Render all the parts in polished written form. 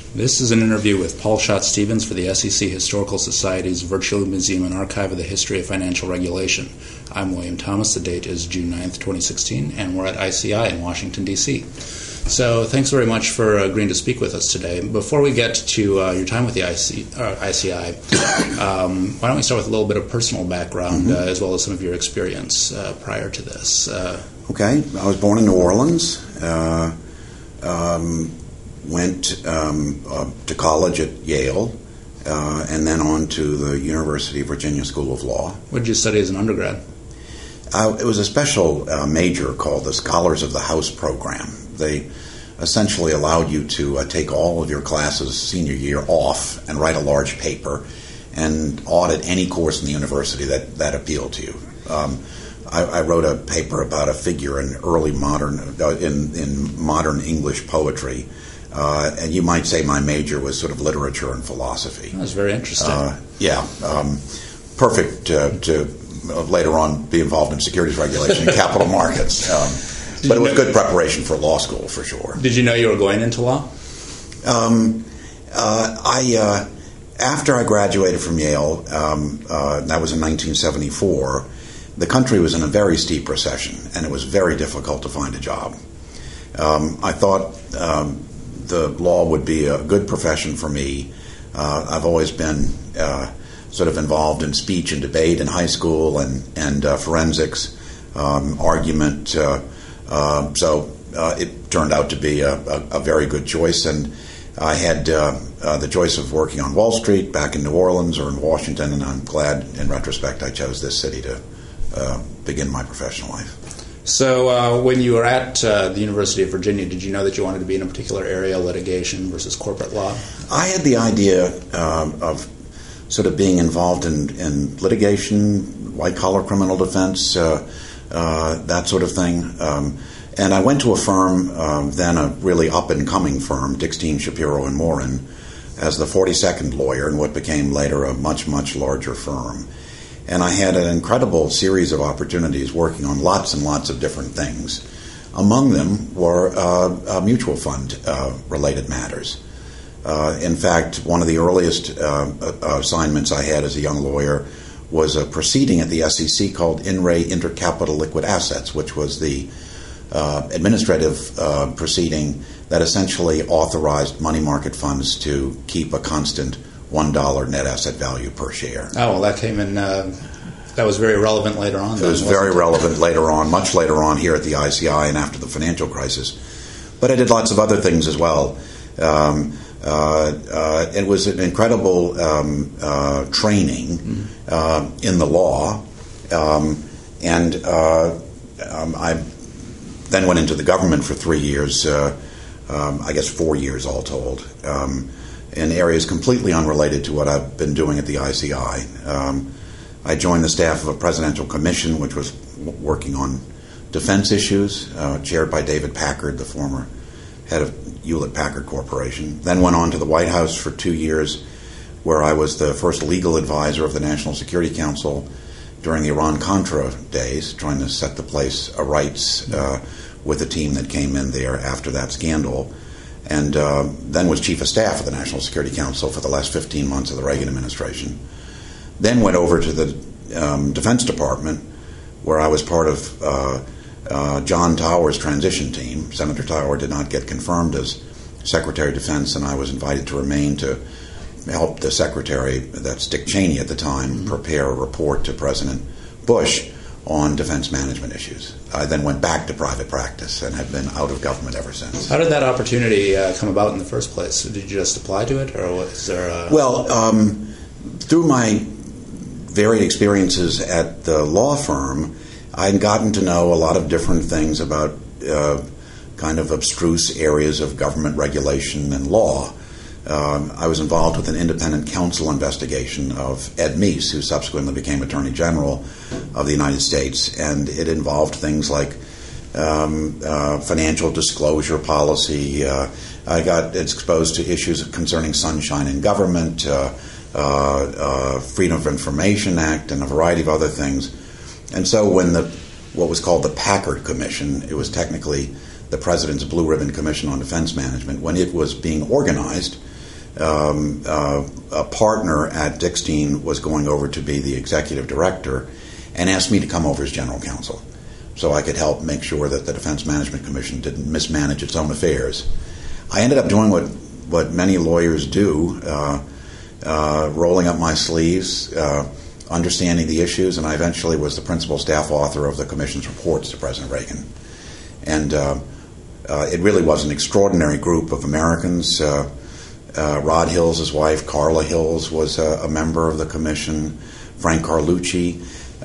This is an interview with Paul Schott-Stevens for the SEC Historical Society's Virtual Museum and Archive of the History of Financial Regulation. I'm William Thomas. The date is June 9th, 2016, and we're at ICI in Washington, D.C. So thanks very much for agreeing to speak with us today. Before we get to your time with the ICI, why don't we start with a little bit of personal background as well as some of your experience prior to this. Okay. I was born in New Orleans. Went to college at Yale, and then on to the University of Virginia School of Law. What did you study as an undergrad? It was a special major called the Scholars of the House program. They essentially allowed you to take all of your classes senior year off and write a large paper and audit any course in the university that appealed to you. I wrote a paper about a figure in early modern in modern English poetry. And you might say my major was sort of literature and philosophy. That's very interesting. Perfect to later on be involved in securities regulation and capital markets. But it was good preparation for law school, for sure. Did you know you were going into law? After I graduated from Yale, that was in 1974, the country was in a very steep recession, and it was very difficult to find a job. I thought the law would be a good profession for me. I've always been sort of involved in speech and debate in high school and forensics, argument. So it turned out to be a very good choice. And I had the choice of working on Wall Street back in New Orleans or in Washington, and I'm glad in retrospect I chose this city to begin my professional life. So when you were at the University of Virginia, did you know that you wanted to be in a particular area, litigation versus corporate law? I had the idea of sort of being involved in litigation, white-collar criminal defense, that sort of thing. And I went to a firm, then a really up-and-coming firm, Dickstein, Shapiro & Morin, as the 42nd lawyer in what became later a much, much larger firm. And I had an incredible series of opportunities working on lots and lots of different things. Among them were mutual fund related matters. In fact, one of the earliest assignments I had as a young lawyer was a proceeding at the SEC called In Re Intercapital Liquid Assets, which was the administrative proceeding that essentially authorized money market funds to keep a constant $1 net asset value per share. Oh, well, that came in, that was very relevant later on. It was very relevant later on, much later on here at the ICI and after the financial crisis. But I did lots of other things as well. It was an incredible training in the law. I then went into the government for 3 years, I guess 4 years all told, in areas completely unrelated to what I've been doing at the ICI. I joined the staff of a presidential commission which was working on defense issues, chaired by David Packard, the former head of Hewlett-Packard Corporation. Then went on to the White House for 2 years, where I was the first legal advisor of the National Security Council during the Iran-Contra days, trying to set the place rights with a team that came in there after that scandal. And then was chief of staff of the National Security Council for the last 15 months of the Reagan administration. Then went over to the Defense Department, where I was part of John Tower's transition team. Senator Tower did not get confirmed as Secretary of Defense, and I was invited to remain to help the Secretary, that's Dick Cheney at the time, prepare a report to President Bush on defense management issues. I then went back to private practice and have been out of government ever since. How did that opportunity come about in the first place? Did you just apply to it, or was there a... Well, through my varied experiences at the law firm, I'd gotten to know a lot of different things about kind of abstruse areas of government regulation and law. I was involved with an independent counsel investigation of Ed Meese, who subsequently became Attorney General of the United States, and it involved things like financial disclosure policy. I got exposed to issues concerning sunshine in government, Freedom of Information Act, and a variety of other things. And so when what was called the Packard Commission, it was technically the President's Blue Ribbon Commission on Defense Management, when it was being organized, a partner at Dickstein was going over to be the executive director and asked me to come over as general counsel so I could help make sure that the Defense Management Commission didn't mismanage its own affairs. I ended up doing what many lawyers do, rolling up my sleeves, understanding the issues, and I eventually was the principal staff author of the Commission's reports to President Reagan. And it really was an extraordinary group of Americans. Rod Hills' wife, Carla Hills, was a member of the Commission. Frank Carlucci,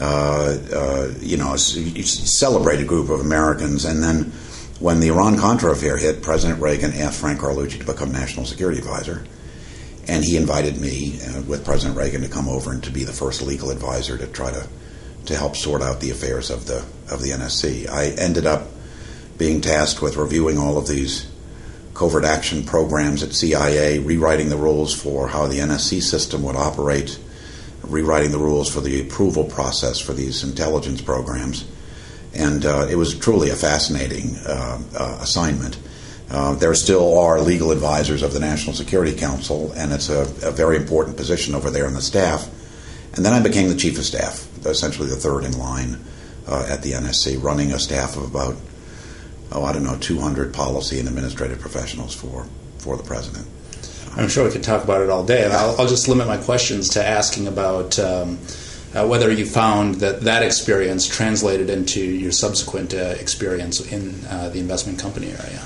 a celebrated group of Americans. And then when the Iran-Contra affair hit, President Reagan asked Frank Carlucci to become National Security Advisor. And he invited me, with President Reagan, to come over and to be the first legal advisor to try to help sort out the affairs of the NSC. I ended up being tasked with reviewing all of these covert action programs at CIA, rewriting the rules for how the NSC system would operate, rewriting the rules for the approval process for these intelligence programs. And it was truly a fascinating assignment. There still are legal advisors of the National Security Council, and it's a very important position over there in the staff. And then I became the chief of staff, essentially the third in line at the NSC, running a staff of about 200 policy and administrative professionals for the president. I'm sure we could talk about it all day. I'll just limit my questions to asking about whether you found that experience translated into your subsequent experience in the investment company area.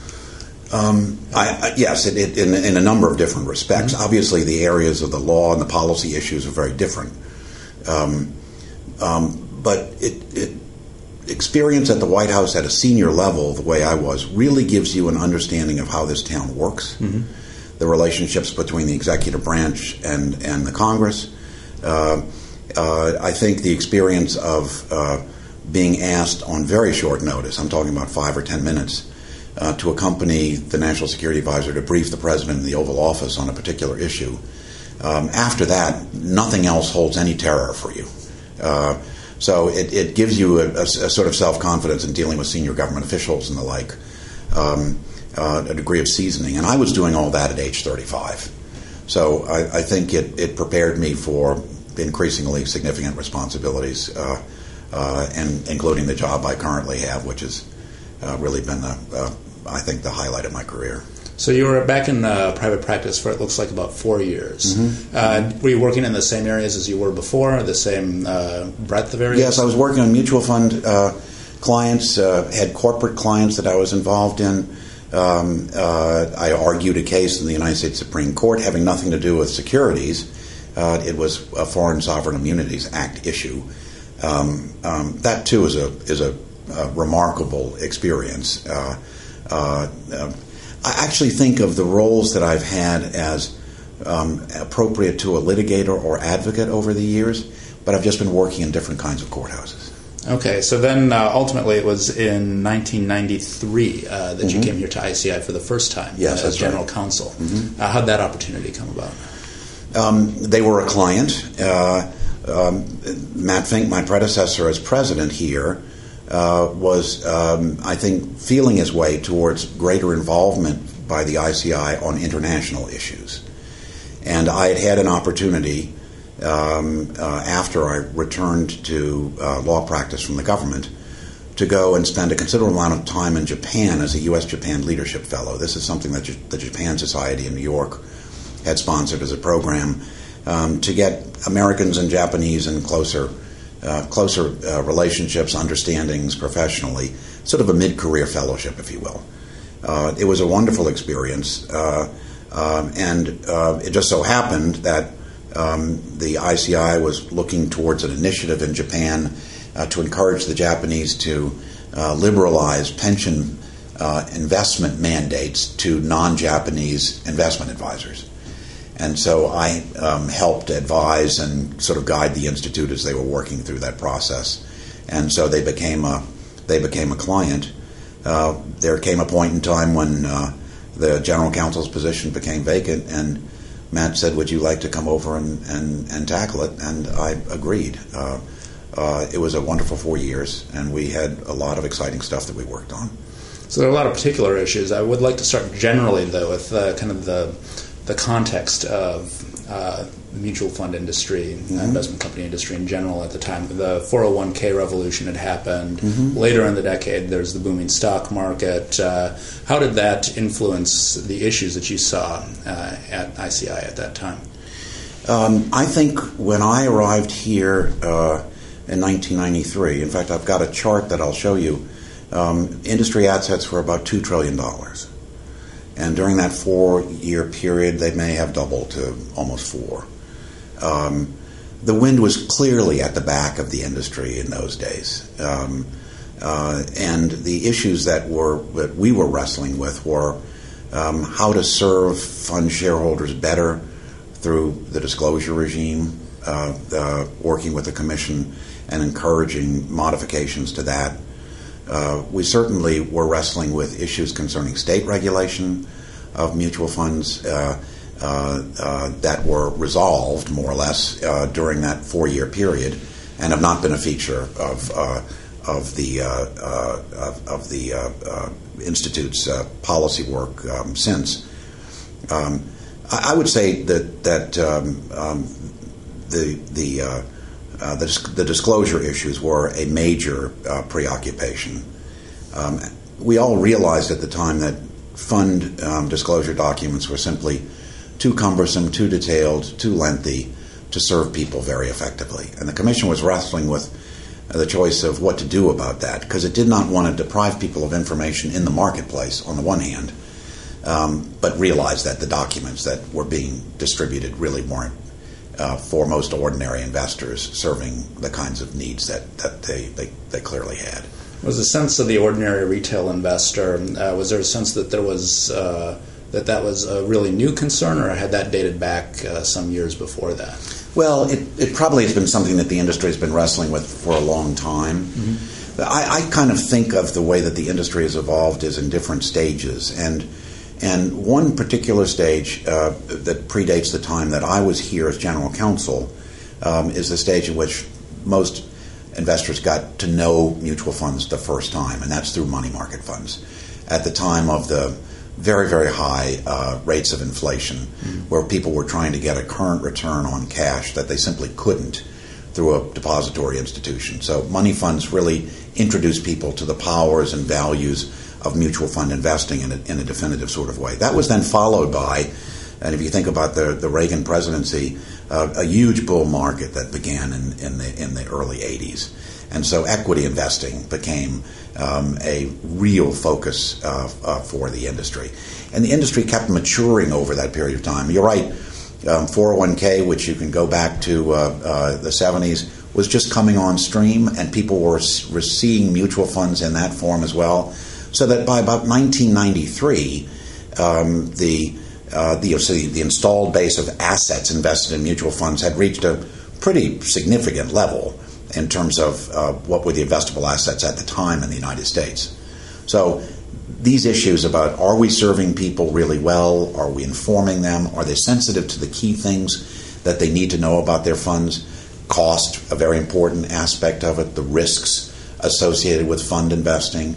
Yes, in a number of different respects. Mm-hmm. Obviously, the areas of the law and the policy issues are very different. But experience at the White House at a senior level, the way I was, really gives you an understanding of how this town works, mm-hmm. the relationships between the executive branch and the Congress. I think the experience of being asked on very short notice, I'm talking about 5 or 10 minutes, to accompany the National Security Advisor to brief the President in the Oval Office on a particular issue. After that, nothing else holds any terror for you. So it gives you a sort of self-confidence in dealing with senior government officials and the like, a degree of seasoning. And I was doing all that at age 35. So I think it prepared me for increasingly significant responsibilities, and including the job I currently have, which has really been, I think, the highlight of my career. So you were back in private practice for, it looks like, about 4 years. Mm-hmm. Were you working in the same areas as you were before, the same breadth of areas? Yes, I was working on mutual fund clients, had corporate clients that I was involved in. I argued a case in the United States Supreme Court having nothing to do with securities. It was a Foreign Sovereign Immunities Act issue. That, too, is a remarkable experience. I actually think of the roles that I've had as appropriate to a litigator or advocate over the years, but I've just been working in different kinds of courthouses. Okay, so then ultimately it was in 1993 that mm-hmm. you came here to ICI for the first time as general counsel. Mm-hmm. How'd that opportunity come about? They were a client. Matt Fink, my predecessor as president here, was, I think, feeling his way towards greater involvement by the ICI on international issues. And I had an opportunity, after I returned to law practice from the government, to go and spend a considerable amount of time in Japan as a U.S.-Japan Leadership Fellow. This is something that the Japan Society in New York had sponsored as a program to get Americans and Japanese in closer relationships, understandings professionally, sort of a mid-career fellowship, if you will. It was a wonderful experience, and it just so happened that the ICI was looking towards an initiative in Japan to encourage the Japanese to liberalize pension investment mandates to non-Japanese investment advisors. And so I helped advise and sort of guide the institute as they were working through that process. And so they became a client. There came a point in time when the general counsel's position became vacant, and Matt said, "Would you like to come over and tackle it?" And I agreed. It was a wonderful 4 years, and we had a lot of exciting stuff that we worked on. So there are a lot of particular issues. I would like to start generally, though, with kind of the the context of the mutual fund industry, investment company industry in general at the time. The 401k revolution had happened. Later in the decade, there's the booming stock market. How did that influence the issues that you saw at ICI at that time? I think when I arrived here in 1993, in fact, I've got a chart that I'll show you, industry assets were about $2 trillion. And during that 4-year period, they may have doubled to almost 4. The wind was clearly at the back of the industry in those days. And the issues that we were wrestling with were how to serve fund shareholders better through the disclosure regime, working with the Commission and encouraging modifications to that. We certainly were wrestling with issues concerning state regulation of mutual funds that were resolved more or less during that 4-year period, and have not been a feature of the Institute's policy work since. I would say that the disclosure issues were a major preoccupation. We all realized at the time that fund disclosure documents were simply too cumbersome, too detailed, too lengthy to serve people very effectively. And the Commission was wrestling with the choice of what to do about that, because it did not want to deprive people of information in the marketplace on the one hand, but realized that the documents that were being distributed really weren't for most ordinary investors serving the kinds of needs that they clearly had. Was the sense of the ordinary retail investor, was there a sense that there was that was a really new concern, or had that dated back some years before that? Well, it probably has been something that the industry has been wrestling with for a long time. I kind of think of the way that the industry has evolved as in different stages, and one particular stage that predates the time that I was here as general counsel is the stage in which most investors got to know mutual funds the first time, and that's through money market funds. At the time of the very, very high rates of inflation, where people were trying to get a current return on cash that they simply couldn't through a depository institution. So money funds really introduced people to the powers and values of mutual fund investing in a definitive sort of way. That was then followed by, and if you think about the Reagan presidency, a huge bull market that began in the early 80s. And so equity investing became a real focus for the industry. And the industry kept maturing over that period of time. You're right, 401k, which you can go back to the 70s, was just coming on stream, and people were seeing mutual funds in that form as well. So that by about 1993, the installed base of assets invested in mutual funds had reached a pretty significant level in terms of what were the investable assets at the time in the United States. So these issues about, are we serving people really well? Are we informing them? Are they sensitive to the key things that they need to know about their funds? Cost, a very important aspect of it, the risks associated with fund investing.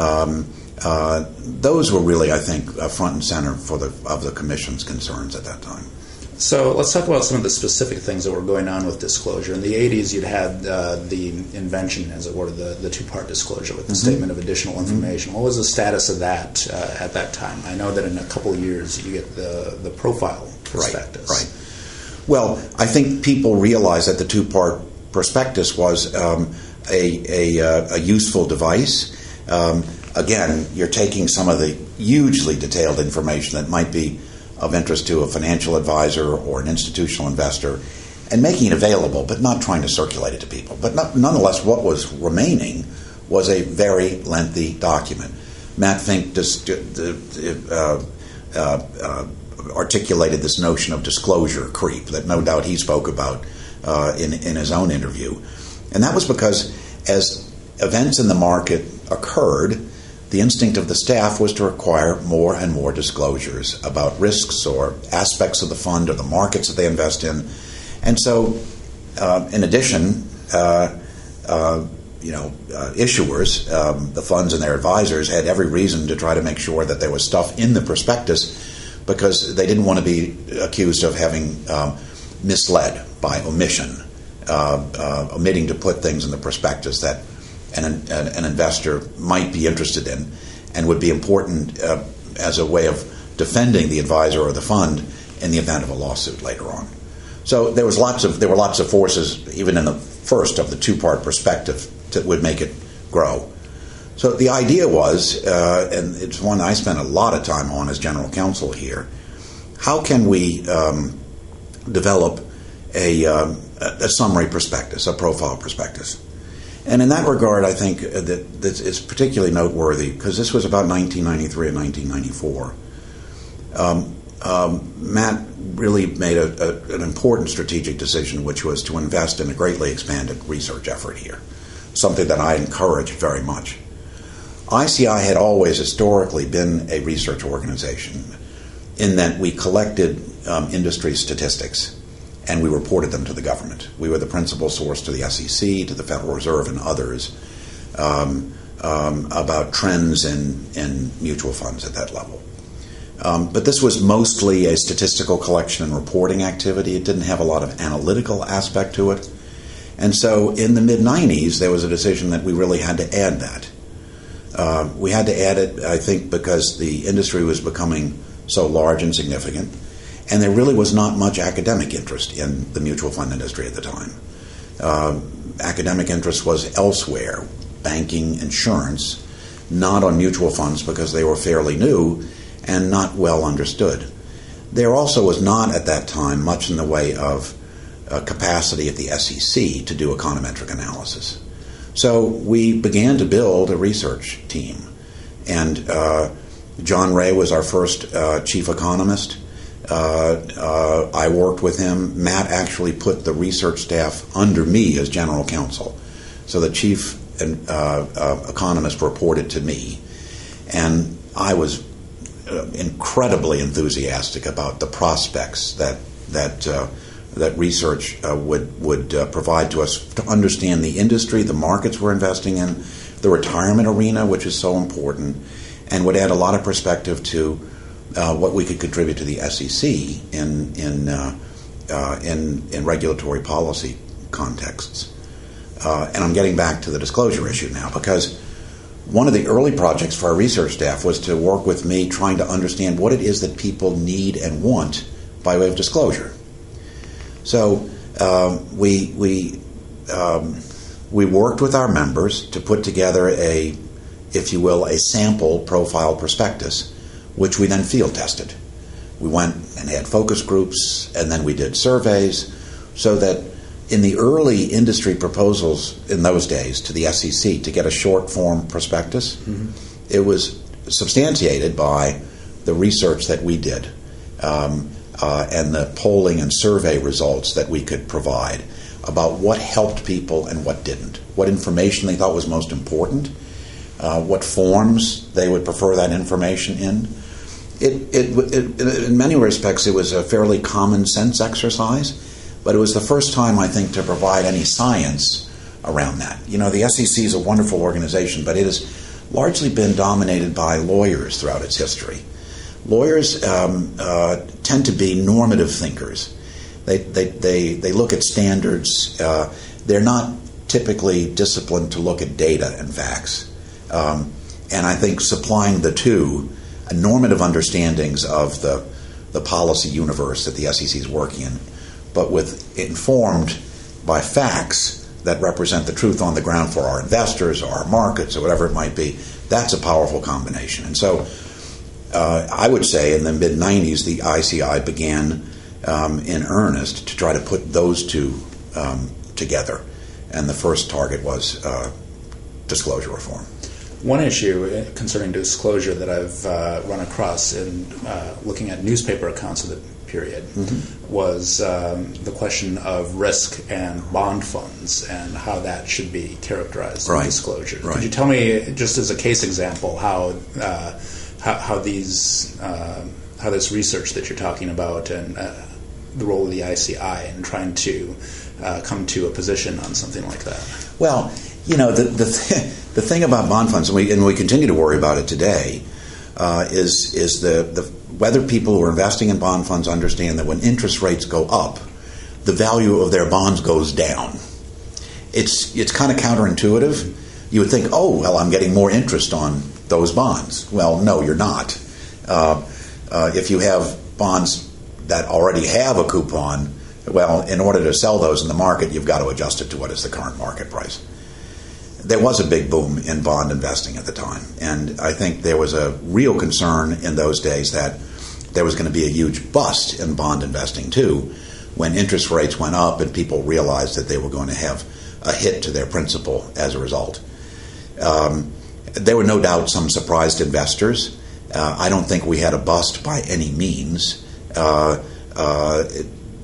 Those were really, I think, front and center of the Commission's concerns at that time. So let's talk about some of the specific things that were going on with disclosure. In the 80s, you'd had the invention, as it were, the two-part disclosure with the Statement of Additional Information. What was the status of that at that time? I know that in a couple of years you get the profile prospectus. Right. Well, I think people realized that the two-part prospectus was a useful device. Again, you're taking some of the hugely detailed information that might be of interest to a financial advisor or an institutional investor and making it available, but not trying to circulate it to people. But nonetheless, what was remaining was a very lengthy document. Matt Fink articulated this notion of disclosure creep that no doubt he spoke about in his own interview. And that was because as events in the market occurred, the instinct of the staff was to require more and more disclosures about risks or aspects of the fund or the markets that they invest in. And so, in addition, issuers, the funds and their advisors, had every reason to try to make sure that there was stuff in the prospectus because they didn't want to be accused of having misled by omission, omitting to put things in the prospectus that an investor might be interested in and would be important as a way of defending the advisor or the fund in the event of a lawsuit later on. So there were lots of forces, even in the first of the two-part perspective, that would make it grow. So the idea was, and it's one I spent a lot of time on as general counsel here, how can we develop a summary prospectus, a profile prospectus? And in that regard, I think that it's particularly noteworthy because this was about 1993 and 1994. Matt really made an important strategic decision, which was to invest in a greatly expanded research effort here, something that I encouraged very much. ICI had always historically been a research organization in that we collected industry statistics and we reported them to the government. We were the principal source to the SEC, to the Federal Reserve, and others about trends in mutual funds at that level. But this was mostly a statistical collection and reporting activity. It didn't have a lot of analytical aspect to it. And so in the mid-90s, there was a decision that we really had to add that. We had to add it, I think, because the industry was becoming so large and significant, and there really was not much academic interest in the mutual fund industry at the time. Academic interest was elsewhere, banking, insurance, not on mutual funds because they were fairly new and not well understood. There also was not at that time much in the way of capacity at the SEC to do econometric analysis. So we began to build a research team. And John Ray was our first chief economist. I worked with him. Matt actually put the research staff under me as general counsel. So the chief economist reported to me. And I was incredibly enthusiastic about the prospects that research would provide to us to understand the industry, the markets we're investing in, the retirement arena, which is so important, and would add a lot of perspective to what we could contribute to the SEC in regulatory policy contexts. And I'm getting back to the disclosure issue now, because one of the early projects for our research staff was to work with me trying to understand what it is that people need and want by way of disclosure. So we worked with our members to put together a sample profile prospectus, which we then field tested. We went and had focus groups, and then we did surveys, so that in the early industry proposals in those days to the SEC to get a short form prospectus, it was substantiated by the research that we did. And the polling and survey results that we could provide about what helped people and what didn't, what information they thought was most important, what forms they would prefer that information in. In many respects, it was a fairly common sense exercise, but it was the first time, I think, to provide any science around that. You know, the SEC is a wonderful organization, but it has largely been dominated by lawyers throughout its history. Lawyers tend to be normative thinkers. They look at standards. They're not typically disciplined to look at data and facts. And I think supplying the two normative understandings of the policy universe that the SEC is working in, but with informed by facts that represent the truth on the ground for our investors or our markets or whatever it might be, that's a powerful combination. And so I would say in the mid-90s, the ICI began in earnest to try to put those two together. And the first target was disclosure reform. One issue concerning disclosure that I've run across in looking at newspaper accounts of the period was the question of risk and bond funds and how that should be characterized in disclosure. Right. Could you tell me, just as a case example, how this research that you're talking about and the role of the ICI in trying to come to a position on something like that? Well, you know, the thing about bond funds, and we continue to worry about it today, is whether people who are investing in bond funds understand that when interest rates go up, the value of their bonds goes down. It's kind of counterintuitive. You would think, oh, well, I'm getting more interest on those bonds. Well, no, you're not. If you have bonds that already have a coupon, well, in order to sell those in the market, you've got to adjust it to what is the current market price. There was a big boom in bond investing at the time, and I think there was a real concern in those days that there was going to be a huge bust in bond investing too, when interest rates went up and people realized that they were going to have a hit to their principal as a result. There were no doubt some surprised investors. I don't think we had a bust by any means. The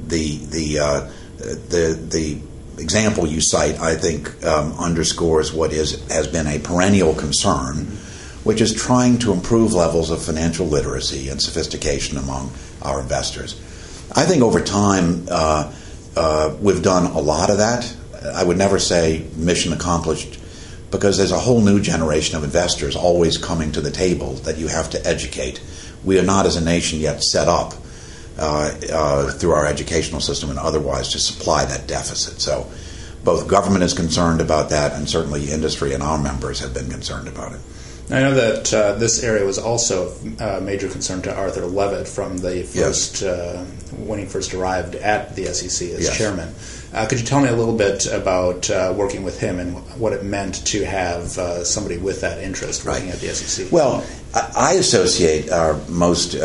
example you cite, I think, underscores what has been a perennial concern, which is trying to improve levels of financial literacy and sophistication among our investors. I think over time we've done a lot of that. I would never say mission accomplished, because there's a whole new generation of investors always coming to the table that you have to educate. We are not as a nation yet set up through our educational system and otherwise to supply that deficit. So both government is concerned about that, and certainly industry and our members have been concerned about it. I know that this area was also a major concern to Arthur Levitt from the first, when he first arrived at the SEC as chairman. Could you tell me a little bit about working with him and what it meant to have somebody with that interest working at the SEC? Well, I associate our most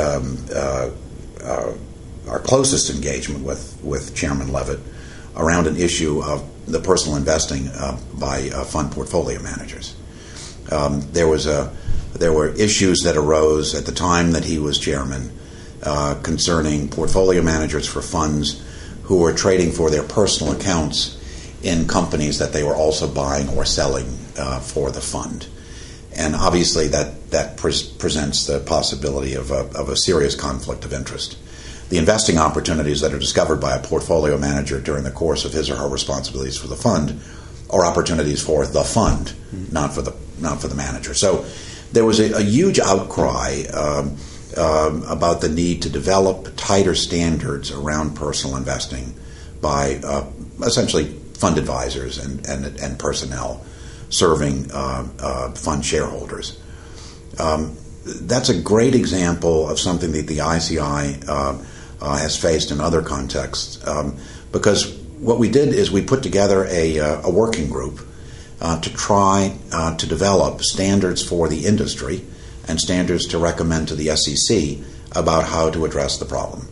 our closest engagement with Chairman Levitt around an issue of the personal investing by fund portfolio managers. There were issues that arose at the time that he was chairman concerning portfolio managers for funds who were trading for their personal accounts in companies that they were also buying or selling for the fund. And obviously that presents the possibility of a serious conflict of interest. The investing opportunities that are discovered by a portfolio manager during the course of his or her responsibilities for the fund are opportunities for the fund, not for the manager. So there was a huge outcry about the need to develop tighter standards around personal investing by essentially fund advisors and personnel serving fund shareholders. That's a great example of something that the ICI has faced in other contexts, because what we did is we put together a working group to try to develop standards for the industry and standards to recommend to the SEC about how to address the problem.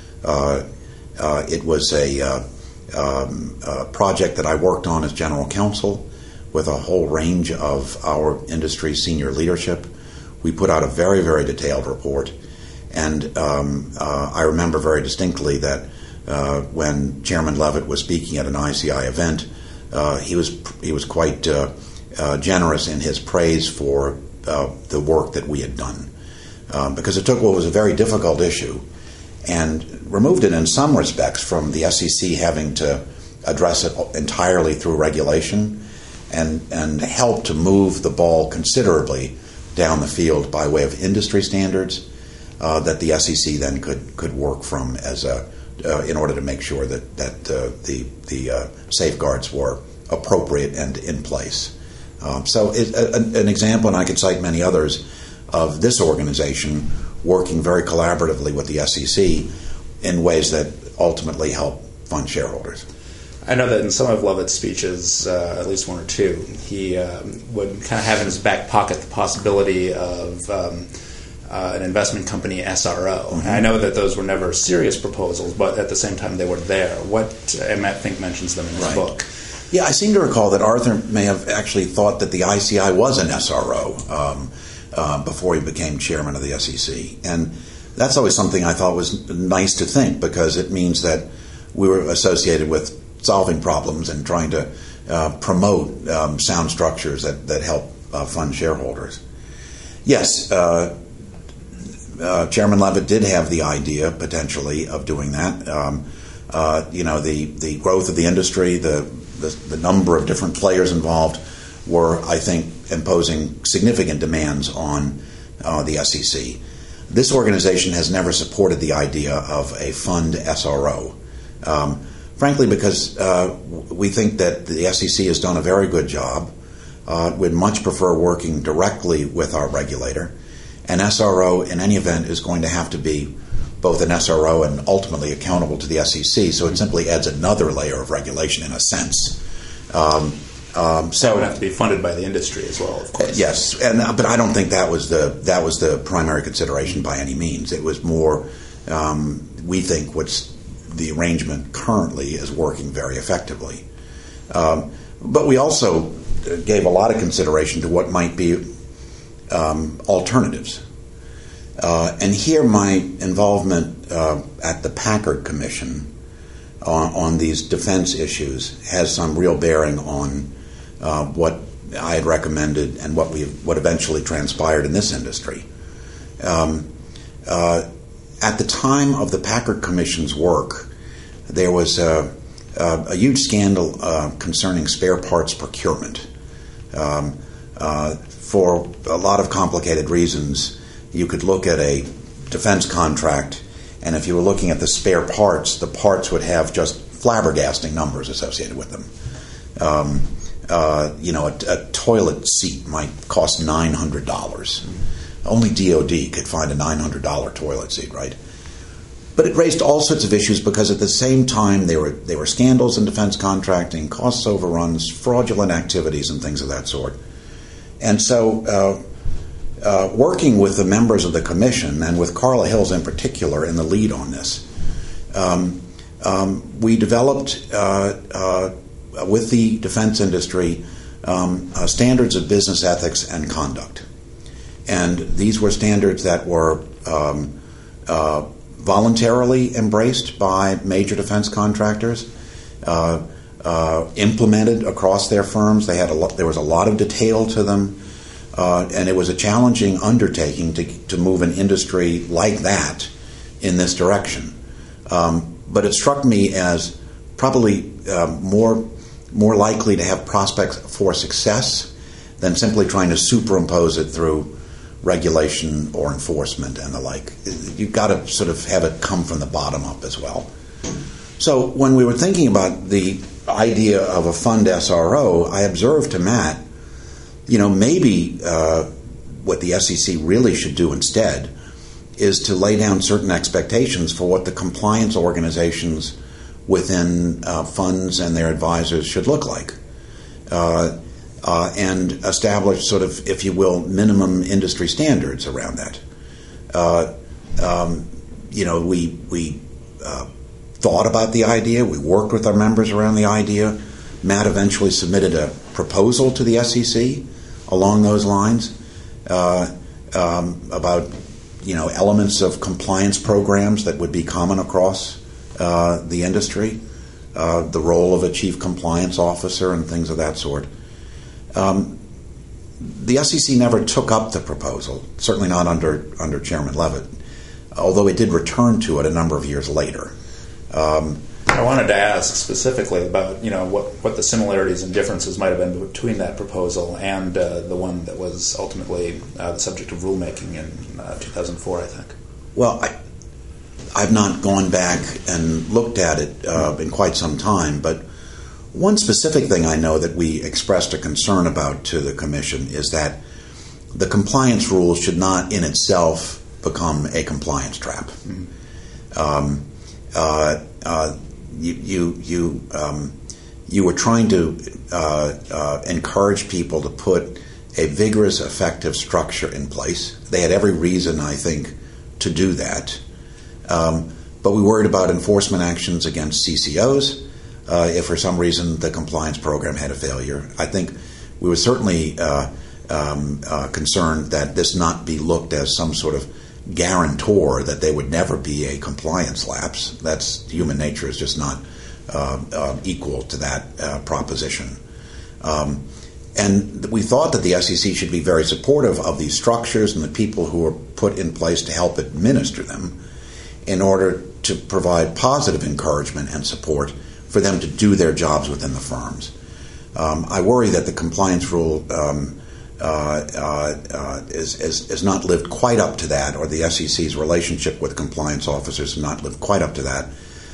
It was a project that I worked on as general counsel with a whole range of our industry senior leadership. We put out a very, very detailed report, and I remember very distinctly that when Chairman Levitt was speaking at an ICI event, he was quite generous in his praise for the work that we had done, because it took what was a very difficult issue and removed it in some respects from the SEC having to address it entirely through regulation, and helped to move the ball considerably down the field by way of industry standards that the SEC then could work from as in order to make sure that the safeguards were appropriate and in place. So an example, and I could cite many others, of this organization working very collaboratively with the SEC in ways that ultimately help fund shareholders. I know that in some of Levitt's speeches, at least one or two, he would kind of have in his back pocket the possibility of an investment company SRO. Mm-hmm. And I know that those were never serious proposals, but at the same time they were there. And Matt Fink mentions them in his book. Yeah, I seem to recall that Arthur may have actually thought that the ICI was an SRO before he became chairman of the SEC. And that's always something I thought was nice to think, because it means that we were associated with solving problems and trying to promote sound structures that help fund shareholders. Yes, Chairman Levitt did have the idea, potentially, of doing that. The growth of the industry, the number of different players involved were, I think, imposing significant demands on the SEC. this organization has never supported the idea of a fund SRO. Frankly, because we think that the SEC has done a very good job. We'd much prefer working directly with our regulator. An SRO, in any event, is going to have to be both an SRO and ultimately accountable to the SEC, so it simply adds another layer of regulation in a sense. So it would have to be funded by the industry as well, of course. Yes, but I don't think that was the primary consideration by any means. It was more, we think what's the arrangement currently is working very effectively. But we also gave a lot of consideration to what might be alternatives. And here my involvement at the Packard Commission on these defense issues has some real bearing on what I had recommended and what eventually transpired in this industry. At the time of the Packard Commission's work, there was a huge scandal concerning spare parts procurement. For a lot of complicated reasons, you could look at a defense contract, and if you were looking at the spare parts, the parts would have just flabbergasting numbers associated with them. A toilet seat might cost $900. Only DOD could find a $900 toilet seat, right? But it raised all sorts of issues because at the same time there were scandals in defense contracting, cost overruns, fraudulent activities, and things of that sort. And so working with the members of the commission, and with Carla Hills in particular in the lead on this, we developed with the defense industry standards of business ethics and conduct. And these were standards that were voluntarily embraced by major defense contractors, implemented across their firms. There was a lot of detail to them, and it was a challenging undertaking to move an industry like that in this direction. But it struck me as probably more likely to have prospects for success than simply trying to superimpose it through regulation or enforcement and the like. You've got to sort of have it come from the bottom up as well. So when we were thinking about the idea of a fund SRO, I observed to Matt, maybe what the SEC really should do instead is to lay down certain expectations for what the compliance organizations within funds and their advisors should look like. And establish sort of, if you will, minimum industry standards around that. We thought about the idea. We worked with our members around the idea. Matt eventually submitted a proposal to the SEC along those lines about elements of compliance programs that would be common across the industry, the role of a chief compliance officer and things of that sort. The SEC never took up the proposal, certainly not under Chairman Levitt, although it did return to it a number of years later. I wanted to ask specifically about what the similarities and differences might have been between that proposal and the one that was ultimately the subject of rulemaking in 2004, I think. Well, I've not gone back and looked at it in quite some time, but one specific thing I know that we expressed a concern about to the Commission is that the compliance rules should not in itself become a compliance trap. Mm-hmm. You were trying to encourage people to put a vigorous, effective structure in place. They had every reason, I think, to do that. But we worried about enforcement actions against CCOs if for some reason the compliance program had a failure. I think we were certainly concerned that this not be looked as some sort of guarantor that there would never be a compliance lapse. That's human nature is just not equal to that proposition. And we thought that the SEC should be very supportive of these structures and the people who are put in place to help administer them in order to provide positive encouragement and support for them to do their jobs within the firms. I worry that the compliance rule is not lived quite up to that, or the SEC's relationship with compliance officers has not lived quite up to that.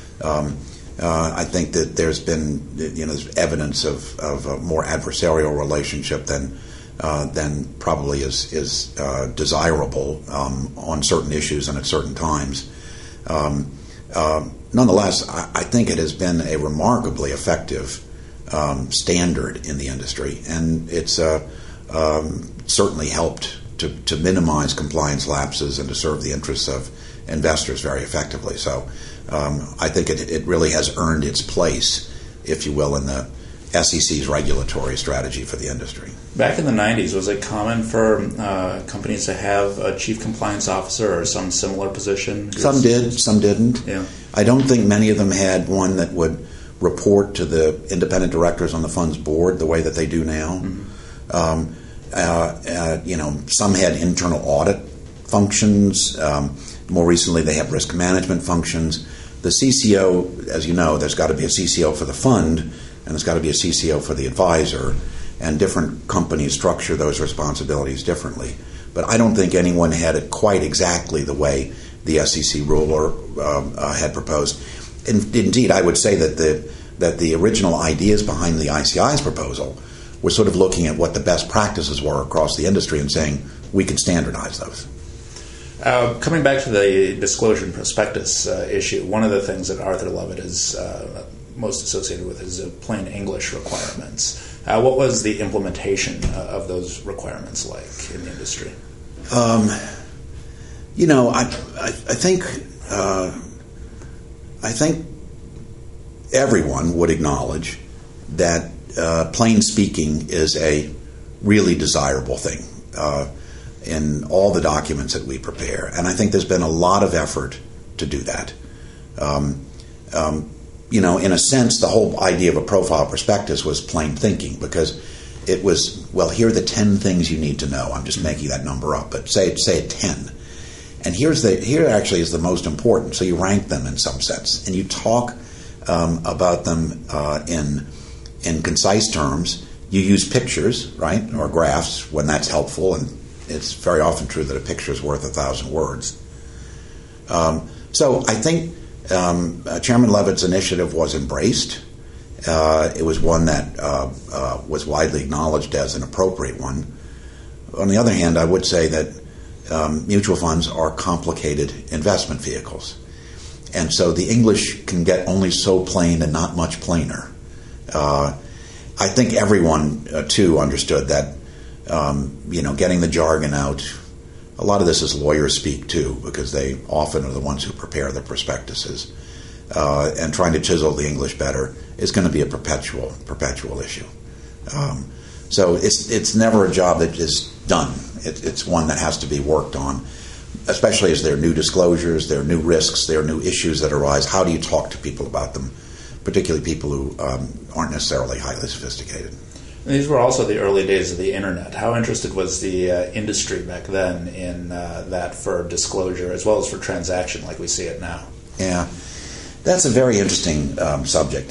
I think that there's been there's evidence of a more adversarial relationship than probably is desirable on certain issues and at certain times. Nonetheless, I think it has been a remarkably effective standard in the industry, and it's certainly helped to minimize compliance lapses and to serve the interests of investors very effectively. So I think it really has earned its place, if you will, in the SEC's regulatory strategy for the industry. Back in the 90s, was it common for companies to have a chief compliance officer or some similar position? Some did, some didn't. Yeah. I don't think many of them had one that would report to the independent directors on the fund's board the way that they do now. Mm-hmm. Some had internal audit functions. More recently, they have risk management functions. The CCO, as you know, there's got to be a CCO for the fund, and there's got to be a CCO for the advisor, and different companies structure those responsibilities differently. But I don't think anyone had it quite exactly the way the SEC ruler had proposed. Indeed, I would say that the original ideas behind the ICI's proposal were sort of looking at what the best practices were across the industry and saying we could standardize those. Coming back to the disclosure and prospectus issue, one of the things that Arthur Levitt is most associated with is plain English requirements. What was the implementation of those requirements like in the industry? I think everyone would acknowledge that plain speaking is a really desirable thing in all the documents that we prepare, and I think there's been a lot of effort to do that. In a sense, the whole idea of a profile prospectus was plain thinking, because it was, well, here are the 10 things you need to know. I'm just making that number up, but say 10. And here actually is the most important. So you rank them in some sense, and you talk about them in concise terms. You use pictures, right, or graphs when that's helpful, and it's very often true that a picture is worth 1,000 words. So I think Chairman Levitt's initiative was embraced. It was one that was widely acknowledged as an appropriate one. On the other hand, I would say that mutual funds are complicated investment vehicles. And so the English can get only so plain and not much plainer. I think everyone, too, understood that, getting the jargon out, a lot of this is lawyer speak, too, because they often are the ones who prepare the prospectuses. And trying to chisel the English better is going to be a perpetual issue. So it's never a job that is done. It's one that has to be worked on, especially as there are new disclosures, there are new risks, there are new issues that arise. How do you talk to people about them, particularly people who aren't necessarily highly sophisticated? And these were also the early days of the Internet. How interested was the industry back then in that for disclosure as well as for transaction like we see it now? Yeah, that's a very interesting subject.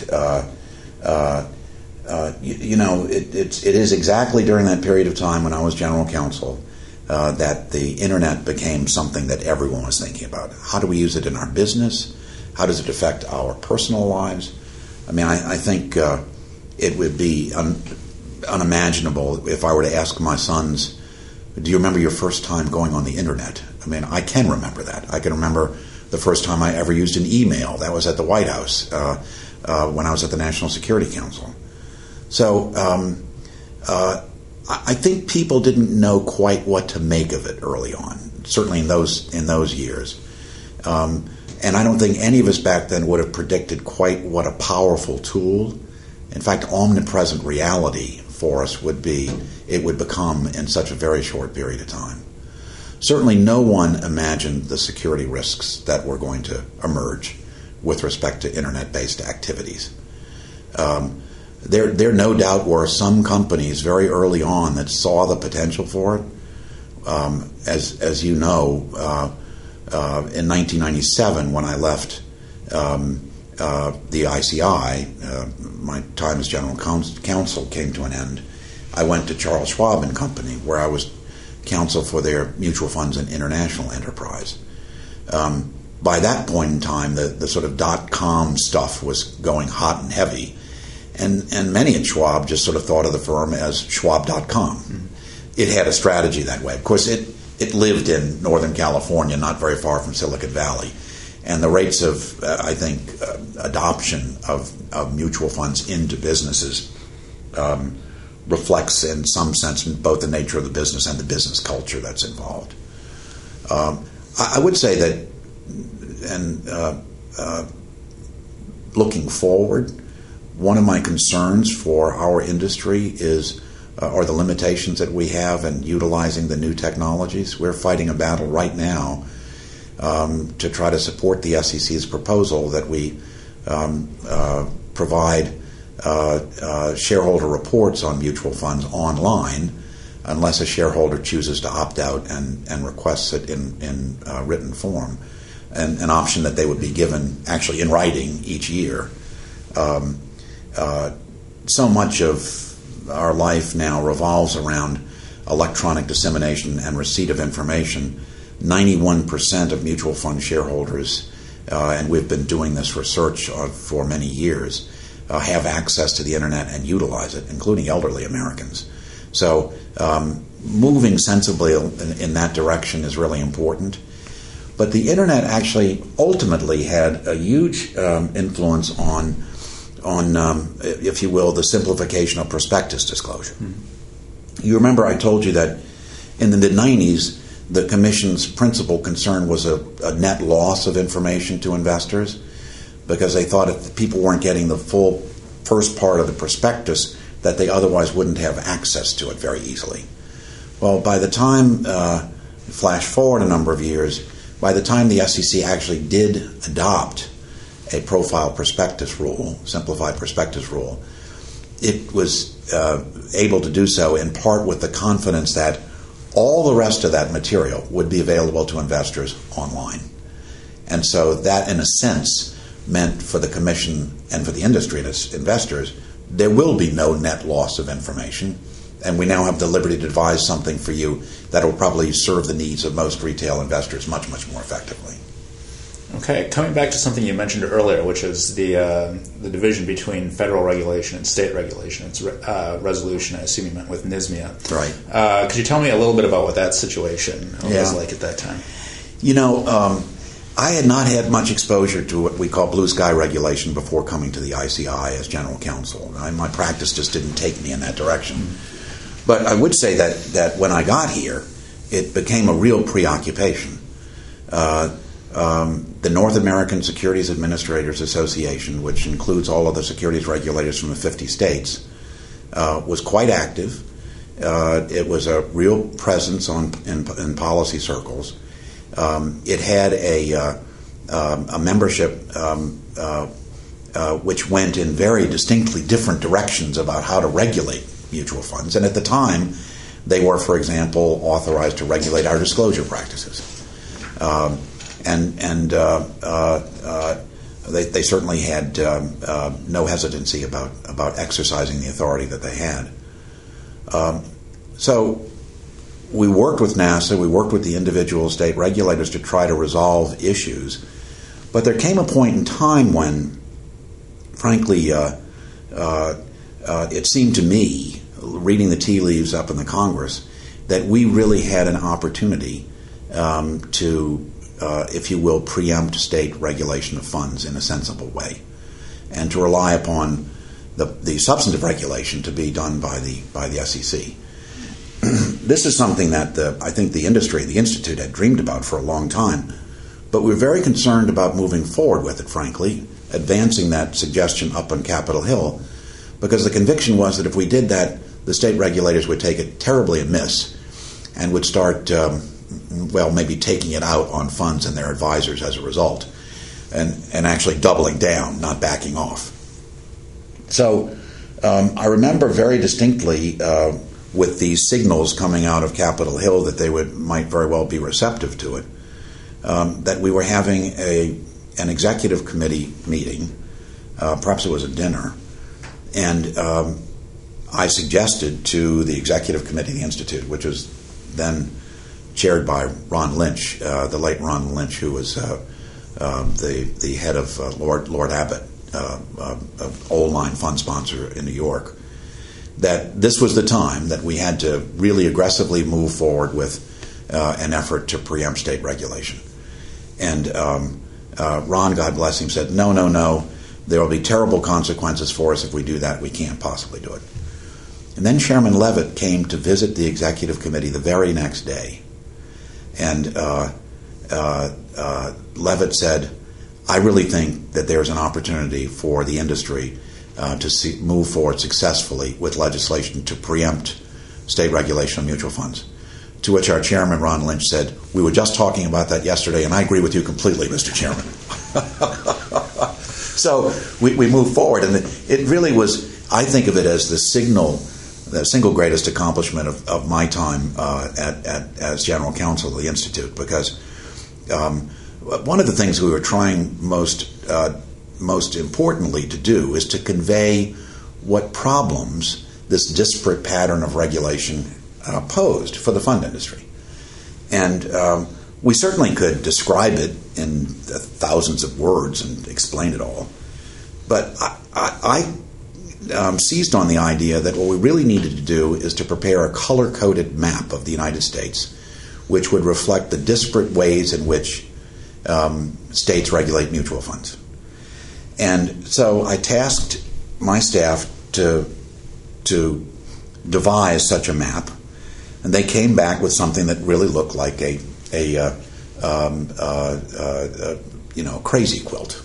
It is exactly during that period of time when I was general counsel that the Internet became something that everyone was thinking about. How do we use it in our business? How does it affect our personal lives? I mean, I think it would be unimaginable if I were to ask my sons, do you remember your first time going on the Internet? I mean, I can remember that. I can remember the first time I ever used an email. That was at the White House when I was at the National Security Council. So I think people didn't know quite what to make of it early on, certainly in those years. And I don't think any of us back then would have predicted quite what a powerful tool, in fact, omnipresent reality for us would become in such a very short period of time. Certainly no one imagined the security risks that were going to emerge with respect to Internet-based activities. There no doubt were some companies very early on that saw the potential for it. As you know, in 1997, when I left the ICI, my time as general counsel came to an end. I went to Charles Schwab and Company, where I was counsel for their mutual funds and international enterprise. By that point in time, the sort of .com stuff was going hot and heavy, and many at Schwab just sort of thought of the firm as Schwab.com. Mm-hmm. It had a strategy that way. Of course, it lived in Northern California, not very far from Silicon Valley, and the rates of, adoption of mutual funds into businesses reflects, in some sense, both the nature of the business and the business culture that's involved. I would say that, and looking forward, one of my concerns for our industry are the limitations that we have in utilizing the new technologies. We're fighting a battle right now to try to support the SEC's proposal that we provide shareholder reports on mutual funds online unless a shareholder chooses to opt out and requests it in written form, and an option that they would be given actually in writing each year. So much of our life now revolves around electronic dissemination and receipt of information. 91% of mutual fund shareholders, and we've been doing this research for many years, have access to the internet and utilize it, including elderly Americans. So moving sensibly in that direction is really important. But the internet actually ultimately had a huge influence on, if you will, the simplification of prospectus disclosure. Mm-hmm. You remember I told you that in the mid-'90s, the Commission's principal concern was a net loss of information to investors, because they thought if people weren't getting the full first part of the prospectus, that they otherwise wouldn't have access to it very easily. Well, by the time, flash forward a number of years, by the time the SEC actually did adopt a profile prospectus rule, simplified prospectus rule, it was able to do so in part with the confidence that all the rest of that material would be available to investors online. And so that, in a sense, meant for the Commission and for the industry and its investors, there will be no net loss of information. And we now have the liberty to devise something for you that will probably serve the needs of most retail investors much, much more effectively. Okay, coming back to something you mentioned earlier, which is the division between federal regulation and state regulation. It's resolution, I assume you meant with NSMIA. Right. Could you tell me a little bit about what that situation was like at that time? You know, I had not had much exposure to what we call blue sky regulation before coming to the ICI as general counsel. My practice just didn't take me in that direction. Mm-hmm. But I would say that when I got here, it became a real preoccupation. The North American Securities Administrators Association, which includes all of the securities regulators from the 50 states, was quite active. It was a real presence in policy circles. It had a membership which went in very distinctly different directions about how to regulate mutual funds. And at the time, they were, for example, authorized to regulate our disclosure practices. They certainly had no hesitancy about exercising the authority that they had. So we worked with NASA, we worked with the individual state regulators to try to resolve issues, but there came a point in time when, frankly, it seemed to me, reading the tea leaves up in the Congress, that we really had an opportunity to, if you will, preempt state regulation of funds in a sensible way, and to rely upon the substantive regulation to be done by the SEC. This is something that I think the industry, the Institute, had dreamed about for a long time, but we were very concerned about moving forward with it, frankly, advancing that suggestion up on Capitol Hill, because the conviction was that if we did that, the state regulators would take it terribly amiss and would start, maybe taking it out on funds and their advisors as a result, and actually doubling down, not backing off. So I remember very distinctly with these signals coming out of Capitol Hill that they might very well be receptive to it, that we were having an executive committee meeting, perhaps it was a dinner, and I suggested to the executive committee of the Institute, which was then chaired by Ron Lynch, the late Ron Lynch, who was the head of Lord Abbott, Old Line fund sponsor in New York, that this was the time that we had to really aggressively move forward with an effort to preempt state regulation. And Ron, God bless him, said, no, there will be terrible consequences for us if we do that. We can't possibly do it. And then Chairman Levitt came to visit the executive committee the very next day. And Levitt said, I really think that there's an opportunity for the industry to move forward successfully with legislation to preempt state regulation of mutual funds. To which our chairman, Ron Lynch, said, we were just talking about that yesterday, and I agree with you completely, Mr. Chairman. So we moved forward, and it really was, I think of it as the single greatest accomplishment of my time as general counsel of the Institute, because one of the things we were trying most importantly to do is to convey what problems this disparate pattern of regulation posed for the fund industry. And we certainly could describe it in thousands of words and explain it all. But I seized on the idea that what we really needed to do is to prepare a color-coded map of the United States which would reflect the disparate ways in which states regulate mutual funds. And so I tasked my staff to devise such a map, and they came back with something that really looked like a crazy quilt.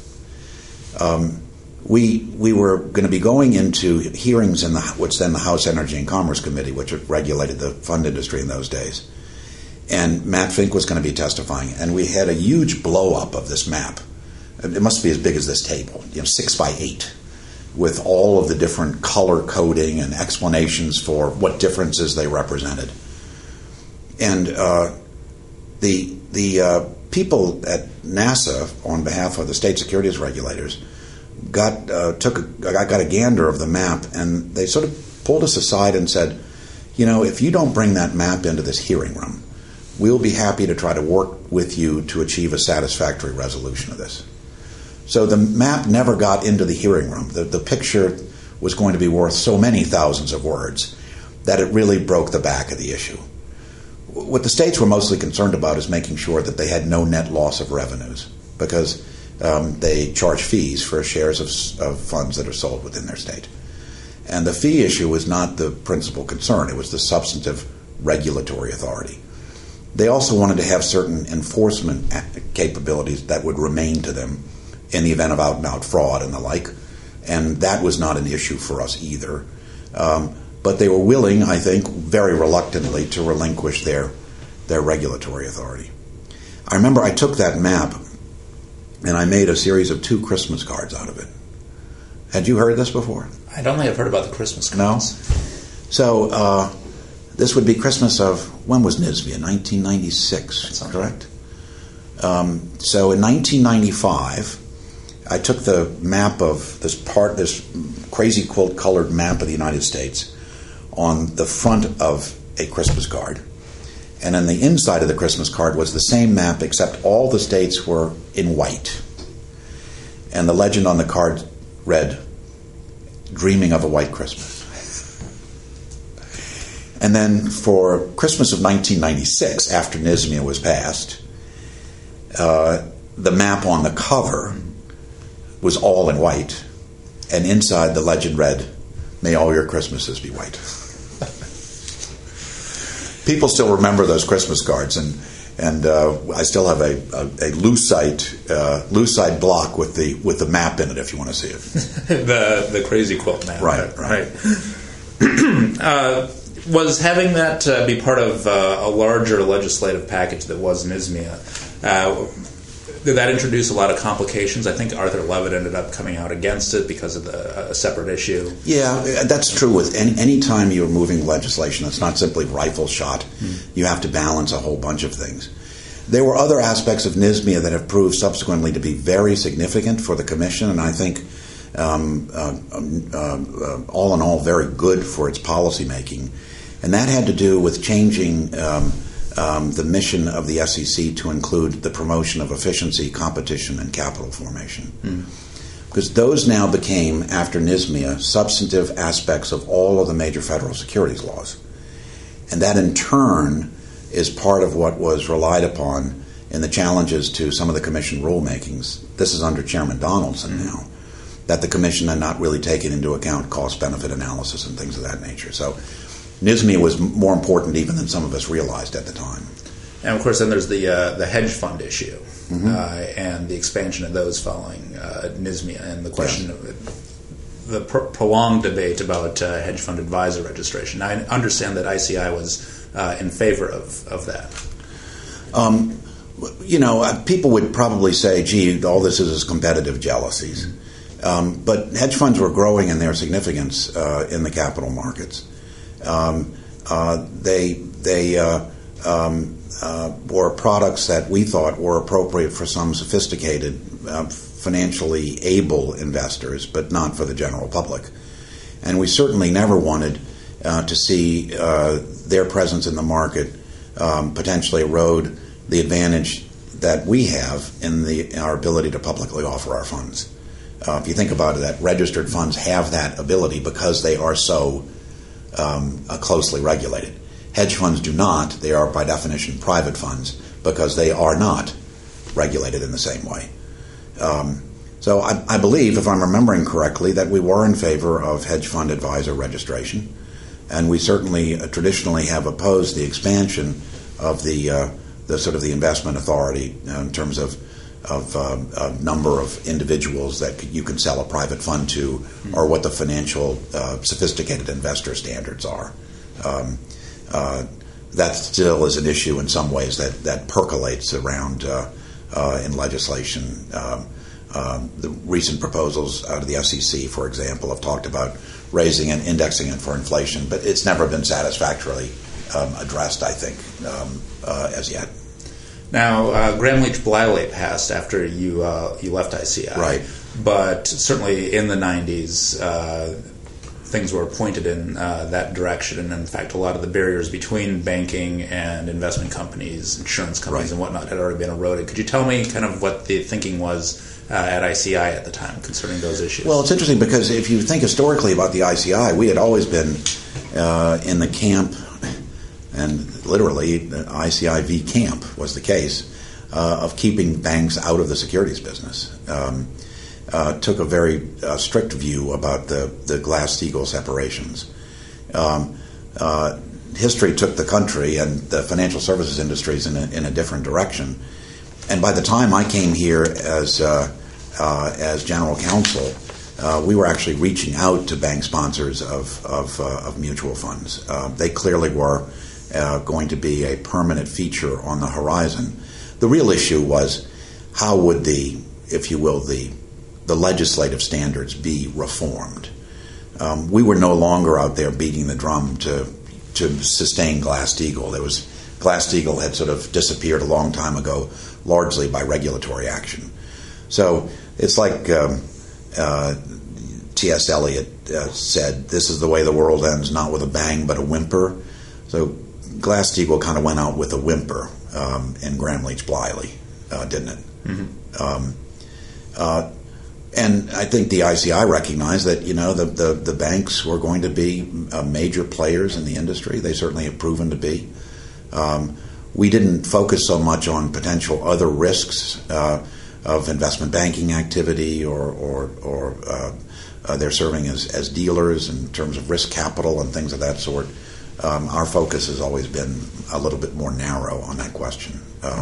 We were going to be going into hearings in what's then the House Energy and Commerce Committee, which regulated the fund industry in those days. And Matt Fink was going to be testifying, and we had a huge blow-up of this map. It must be as big as this table, 6 by 8, with all of the different color coding and explanations for what differences they represented. And the people at NASA, on behalf of the state securities regulators, got a gander of the map, and they sort of pulled us aside and said, if you don't bring that map into this hearing room, we'll be happy to try to work with you to achieve a satisfactory resolution of this. So the map never got into the hearing room. The picture was going to be worth so many thousands of words that it really broke the back of the issue. What the states were mostly concerned about is making sure that they had no net loss of revenues, because they charge fees for shares of funds that are sold within their state. And the fee issue was not the principal concern. It was the substantive regulatory authority. They also wanted to have certain enforcement capabilities that would remain to them in the event of out-and-out fraud and the like, and that was not an issue for us either. But they were willing, I think, very reluctantly, to relinquish their regulatory authority. I remember I took that map and I made a series of 2 Christmas cards out of it. Had you heard this before? I'd only have heard about the Christmas cards. No? So this would be Christmas of, when was NSBIA? 1996, correct? So in 1995, I took the map of this crazy quilt colored map of the United States on the front of a Christmas card. And on the inside of the Christmas card was the same map, except all the states were in white. And the legend on the card read, "Dreaming of a White Christmas." And then for Christmas of 1996, after NSBIA was passed, the map on the cover was all in white, and inside the legend read, "May all your Christmases be white." People still remember those Christmas cards, and I still have a lucite block with the map in it if you want to see it. the crazy quilt map. Right. Was having that be part of a larger legislative package that was NSBIA, did that introduce a lot of complications? I think Arthur Levitt ended up coming out against it because of a separate issue. Yeah, that's true. With any time you're moving legislation, it's not simply rifle shot. You have to balance a whole bunch of things. There were other aspects of NSBIA that have proved subsequently to be very significant for the Commission, and I think all in all very good for its policymaking. And that had to do with changing the mission of the SEC to include the promotion of efficiency, competition, and capital formation. Because those now became, after NISMIA, substantive aspects of all of the major federal securities laws. And that in turn is part of what was relied upon in the challenges to some of the commission rulemakings. This is under Chairman Donaldson now, that the commission had not really taken into account cost-benefit analysis and things of that nature. So NISMIA was more important even than some of us realized at the time. And of course, then there's the hedge fund issue and the expansion of those following NISMIA, and the question of the prolonged debate about hedge fund advisor registration. Now, I understand that ICI was in favor of that. People would probably say, gee, all this is competitive jealousies. But hedge funds were growing in their significance in the capital markets. They were products that we thought were appropriate for some sophisticated, financially able investors, but not for the general public. And we certainly never wanted to see their presence in the market potentially erode the advantage that we have in our ability to publicly offer our funds. If you think about it, that registered funds have that ability because they are so closely regulated. Hedge funds do not. They are, by definition, private funds because they are not regulated in the same way. So I believe, if I'm remembering correctly, that we were in favor of hedge fund advisor registration, and we certainly traditionally have opposed the expansion of the sort of the investment authority in terms of a number of individuals that you can sell a private fund to, or what the financial sophisticated investor standards are. That still is an issue in some ways that percolates around in legislation. The recent proposals out of the SEC, for example, have talked about raising and indexing it for inflation, but it's never been satisfactorily addressed, I think, as yet. Now, Gramm-Leach-Bliley passed after you left ICI. Right. But certainly in the 90s, things were pointed in that direction. And in fact, a lot of the barriers between banking and investment companies, insurance companies and whatnot had already been eroded. Could you tell me kind of what the thinking was at ICI at the time concerning those issues? Well, it's interesting because if you think historically about the ICI, we had always been in the camp, and literally ICI v. Camp was the case, of keeping banks out of the securities business. Took a very strict view about the Glass-Steagall separations. History took the country and the financial services industries in a different direction. And by the time I came here as general counsel, we were actually reaching out to bank sponsors of mutual funds. They clearly were going to be a permanent feature on the horizon. The real issue was how would the legislative standards be reformed. We were no longer out there beating the drum to sustain Glass-Steagall. Glass-Steagall had sort of disappeared a long time ago, largely by regulatory action. So it's like T.S. Eliot said, "This is the way the world ends, not with a bang but a whimper." So Glass-Steagall kind of went out with a whimper in Gramm-Leach-Bliley, didn't it? Mm-hmm. And I think the ICI recognized that the banks were going to be major players in the industry. They certainly have proven to be. We didn't focus so much on potential other risks of investment banking activity or they're serving as dealers in terms of risk capital and things of that sort. Our focus has always been a little bit more narrow on that question.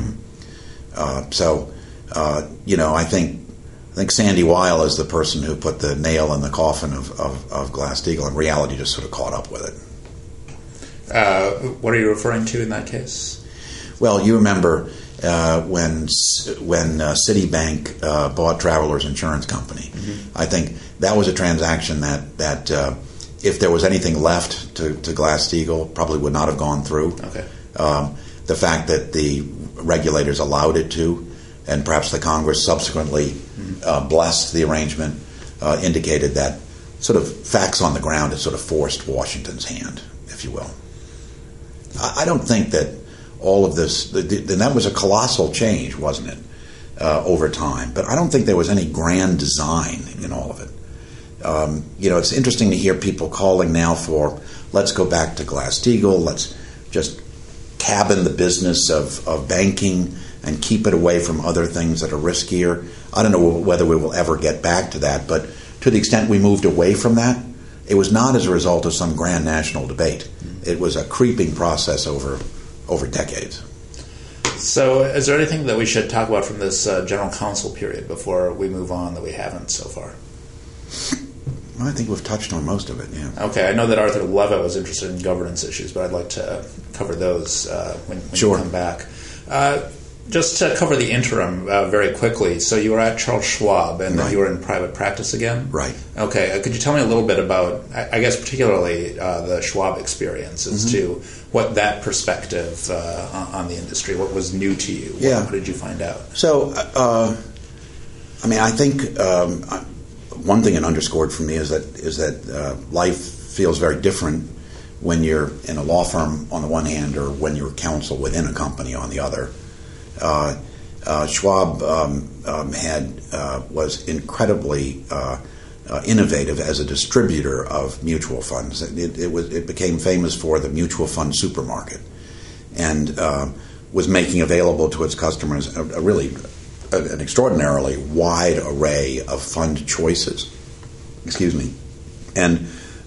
I think Sandy Weil is the person who put the nail in the coffin of Glass-Steagall, and reality just sort of caught up with it. What are you referring to in that case? Well, you remember when Citibank bought Travelers Insurance Company. Mm-hmm. I think that was a transaction that if there was anything left to Glass-Steagall, probably would not have gone through. Okay. The fact that the regulators allowed it to, and perhaps the Congress subsequently blessed the arrangement, indicated that sort of facts on the ground had sort of forced Washington's hand, if you will. I don't think that all of this, and that was a colossal change, wasn't it, over time. But I don't think there was any grand design in all of it. It's interesting to hear people calling now for, let's go back to Glass-Steagall, let's just cabin the business of banking and keep it away from other things that are riskier. I don't know whether we will ever get back to that, but to the extent we moved away from that, it was not as a result of some grand national debate. It was a creeping process over decades. So is there anything that we should talk about from this general counsel period before we move on that we haven't so far? Well, I think we've touched on most of it, yeah. Okay, I know that Arthur Levitt was interested in governance issues, but I'd like to cover those when Sure. you come back. Just to cover the interim very quickly, so you were at Charles Schwab, and then you were in private practice again? Right. Okay, could you tell me a little bit about, I guess particularly the Schwab experience as to what that perspective on the industry, what was new to you? Yeah. What did you find out? So, I think one thing it underscored for me is that life feels very different when you're in a law firm on the one hand or when you're counsel within a company on the other. Schwab was incredibly innovative as a distributor of mutual funds. It became famous for the mutual fund supermarket, and was making available to its customers an extraordinarily wide array of fund choices. Excuse me, and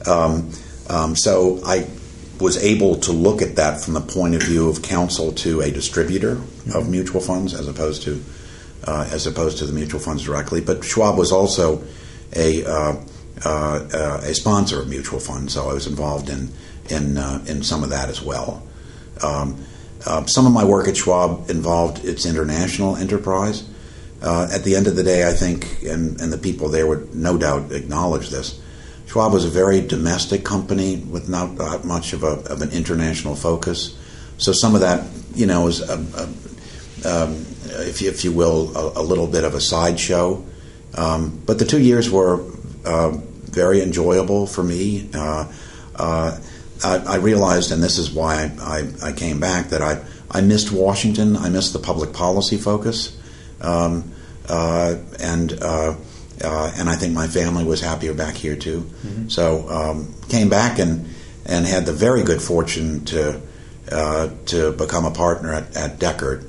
so I was able to look at that from the point of view of counsel to a distributor of mutual funds, as opposed to the mutual funds directly. But Schwab was also a sponsor of mutual funds, so I was involved in some of that as well. Some of my work at Schwab involved its international enterprise. At the end of the day, I think, and the people there would no doubt acknowledge this, Schwab was a very domestic company with not that much of an international focus. So some of that, is, if you will, a little bit of a sideshow. But the 2 years were very enjoyable for me. I realized, and this is why I came back, that I missed Washington. I missed the public policy focus. And I think my family was happier back here too. Mm-hmm. So came back and had the very good fortune to become a partner at Deckard.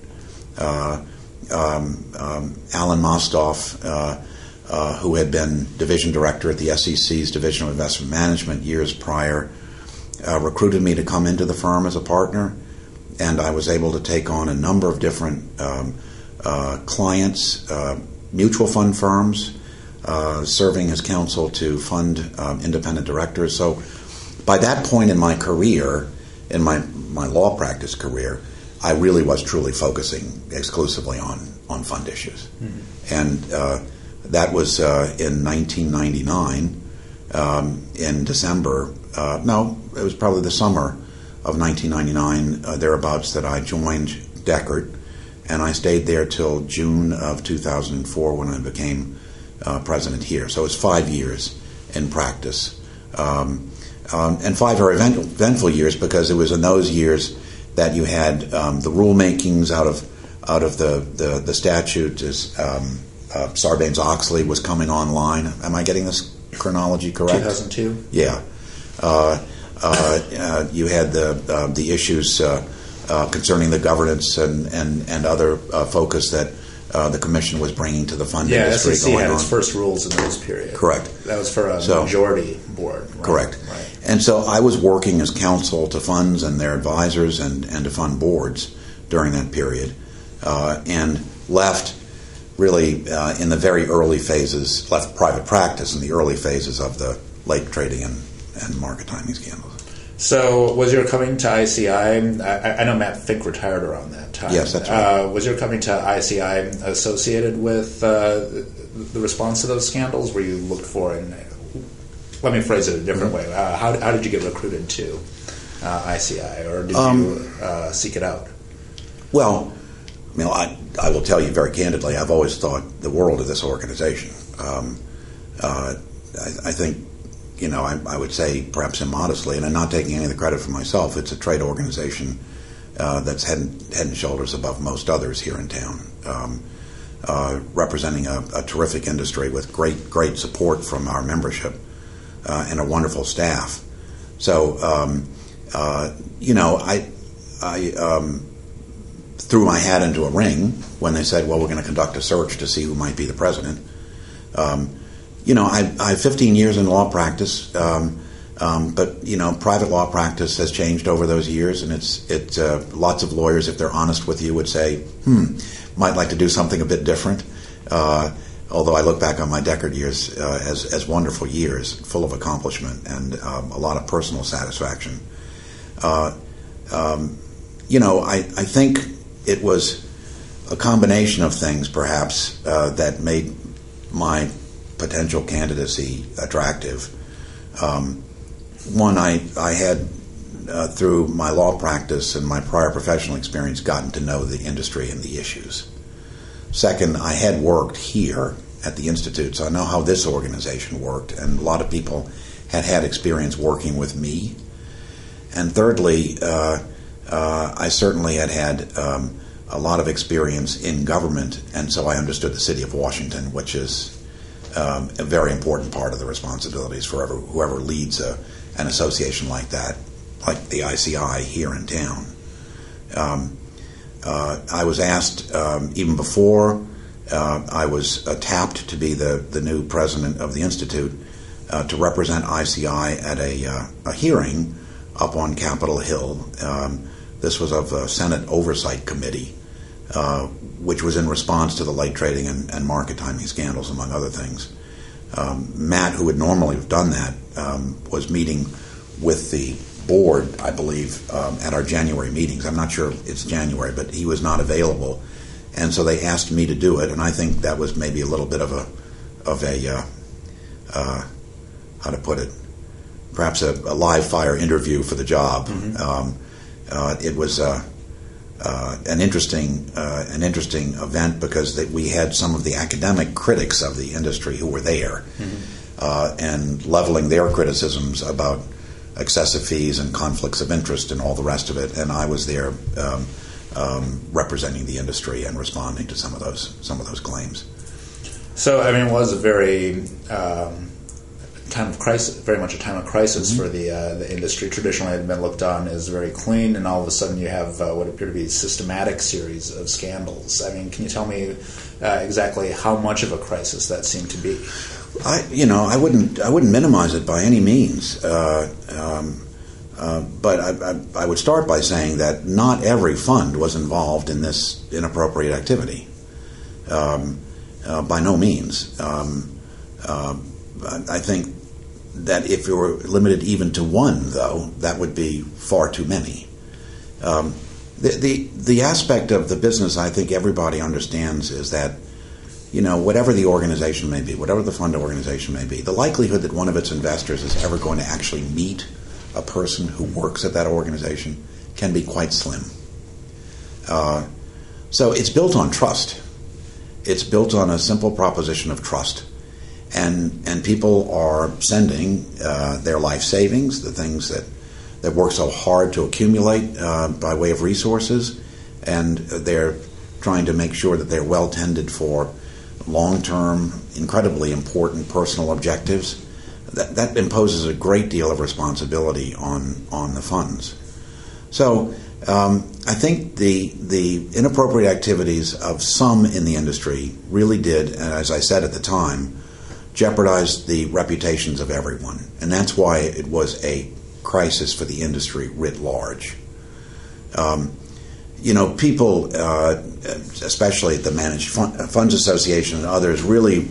Alan Mostoff, who had been division director at the SEC's Division of Investment Management years prior, recruited me to come into the firm as a partner, and I was able to take on a number of different clients, mutual fund firms, serving as counsel to fund independent directors. So by that point in my career, in my law practice career, I really was truly focusing exclusively on fund issues. Mm-hmm. And that was in 1999, in December. No, it was probably the summer of 1999, thereabouts, that I joined Deckard. And I stayed there till June of 2004 when I became president here. So it was 5 years in practice. And 5 very eventful years, because it was in those years that you had the rulemakings out of the statute as Sarbanes-Oxley was coming online. Am I getting this chronology correct? 2002? Yeah. You had the issues concerning the governance and other focus that the commission was bringing to the fund industry. SEC had its first rules in those periods. Correct. That was for a majority board. Right? Correct. Right. And so I was working as counsel to funds and their advisors and to fund boards during that period, and left really in the very early phases, left private practice in the early phases of the late trading and market timing scandals. So was your coming to ICI, I know Matt Fink retired around that time. Yes, that's right. Was your coming to ICI associated with the response to those scandals? Were you looked for, and let me phrase it a different way, how did you get recruited to ICI, or did you seek it out? Well, I will tell you very candidly, I've always thought the world of this organization. I think, I would say perhaps immodestly, and I'm not taking any of the credit for myself, it's a trade organization that's head and shoulders above most others here in town, representing a terrific industry with great support from our membership and a wonderful staff. So, I threw my hat into a ring when they said, well, we're going to conduct a search to see who might be the president. I have 15 years in law practice, but private law practice has changed over those years, and it's lots of lawyers, if they're honest with you, would say, might like to do something a bit different. Although I look back on my Deckard years as wonderful years, full of accomplishment and a lot of personal satisfaction. I think it was a combination of things, perhaps, that made my potential candidacy attractive. One, I had, through my law practice and my prior professional experience, gotten to know the industry and the issues. Second, I had worked here at the Institute, so I know how this organization worked, and a lot of people had experience working with me. And thirdly, I certainly had a lot of experience in government, and so I understood the city of Washington, which is a very important part of the responsibilities for whoever leads an association like that, like the ICI here in town. I was asked even before I was tapped to be the new president of the Institute to represent ICI at a hearing up on Capitol Hill. This was of a Senate Oversight Committee, which was in response to the late trading and market timing scandals, among other things. Matt, who would normally have done that, was meeting with the board, I believe, at our January meetings. I'm not sure it's January, but he was not available, and so they asked me to do it. And I think that was maybe a little bit of a how to put it, perhaps a live fire interview for the job. Mm-hmm. It was an interesting event because we had some of the academic critics of the industry who were there, mm-hmm. And leveling their criticisms about excessive fees and conflicts of interest and all the rest of it, and I was there representing the industry and responding to some of those claims. So, I mean, it was a very time of crisis, very much a time of crisis, mm-hmm. for the industry. Traditionally, it had been looked on as very clean, and all of a sudden, you have what appear to be a systematic series of scandals. I mean, can you tell me exactly how much of a crisis that seemed to be? I wouldn't minimize it by any means, but I would start by saying that not every fund was involved in this inappropriate activity. By no means. I think that if you were limited even to one, though, that would be far too many. The aspect of the business I think everybody understands is that, whatever the organization may be, whatever the fund organization may be, the likelihood that one of its investors is ever going to actually meet a person who works at that organization can be quite slim. So it's built on trust. It's built on a simple proposition of trust. And people are sending their life savings, the things that work so hard to accumulate by way of resources, and they're trying to make sure that they're well tended for long-term, incredibly important personal objectives. That imposes a great deal of responsibility on the funds. So I think the inappropriate activities of some in the industry really did, as I said at the time, jeopardize the reputations of everyone. And that's why it was a crisis for the industry writ large. People, especially at the Managed Funds Association and others, really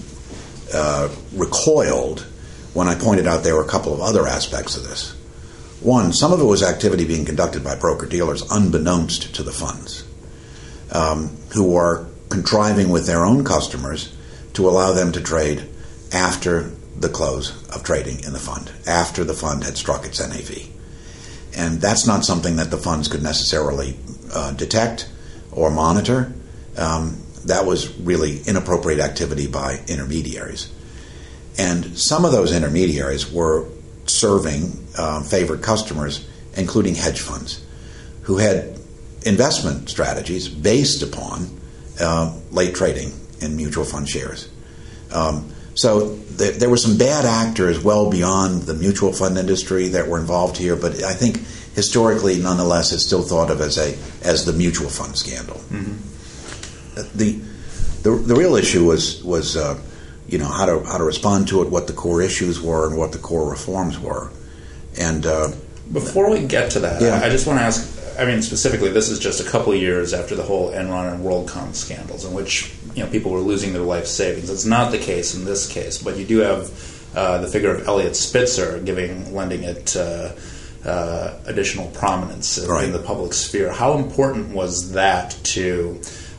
recoiled when I pointed out there were a couple of other aspects of this. One, some of it was activity being conducted by broker-dealers unbeknownst to the funds, who are contriving with their own customers to allow them to trade after the close of trading in the fund, after the fund had struck its NAV. And that's not something that the funds could necessarily detect or monitor. That was really inappropriate activity by intermediaries. And some of those intermediaries were serving favored customers, including hedge funds, who had investment strategies based upon late trading in mutual fund shares. So there were some bad actors well beyond the mutual fund industry that were involved here, but I think historically, nonetheless, it's still thought of as the mutual fund scandal. Mm-hmm. The real issue was how to respond to it, what the core issues were, and what the core reforms were. And before we get to that, I just want to ask. I mean, specifically, this is just a couple of years after the whole Enron and WorldCom scandals, in which people were losing their life savings. It's not the case in this case, but you do have the figure of Eliot Spitzer lending it additional prominence in the public sphere. How important was that to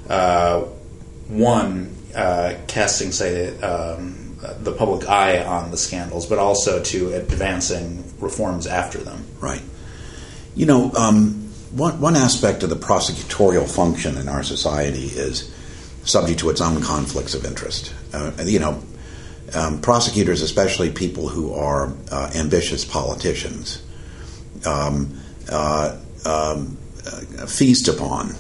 casting, say, the public eye on the scandals, but also to advancing reforms after them? Right. One aspect of the prosecutorial function in our society is subject to its own conflicts of interest. Prosecutors, especially people who are ambitious politicians, feast upon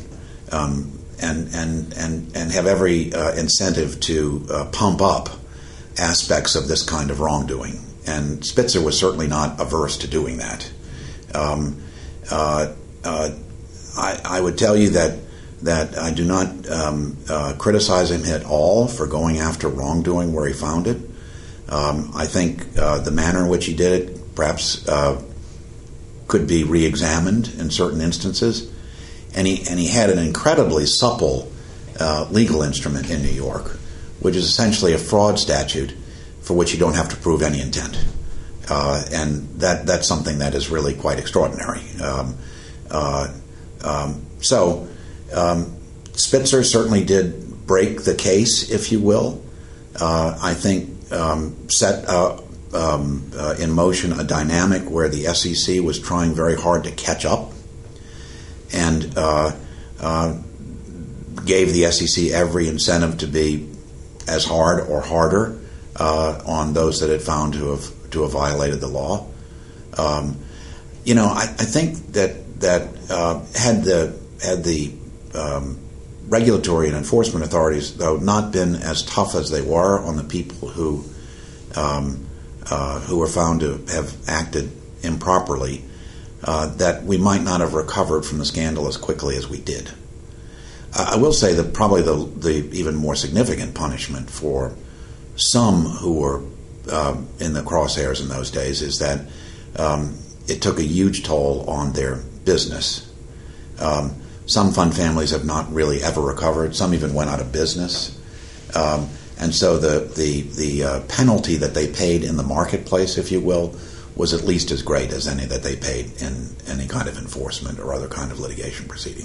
and have every incentive to pump up aspects of this kind of wrongdoing. And Spitzer was certainly not averse to doing that. I would tell you that I do not criticize him at all for going after wrongdoing where he found it. I think the manner in which he did it perhaps could be re-examined in certain instances. And he had an incredibly supple legal instrument in New York, which is essentially a fraud statute for which you don't have to prove any intent. And that's something that is really quite extraordinary. So Spitzer certainly did break the case, if you will. I think set in motion a dynamic where the SEC was trying very hard to catch up and gave the SEC every incentive to be as hard or harder on those that had found to have violated the law. I think that had the regulatory and enforcement authorities, though, not been as tough as they were on the people who were found to have acted improperly, that we might not have recovered from the scandal as quickly as we did. I will say that probably the even more significant punishment for some who were in the crosshairs in those days is that it took a huge toll on their business. Some fund families have not really ever recovered. Some even went out of business. And so the penalty that they paid in the marketplace, if you will, was at least as great as any that they paid in any kind of enforcement or other kind of litigation proceeding.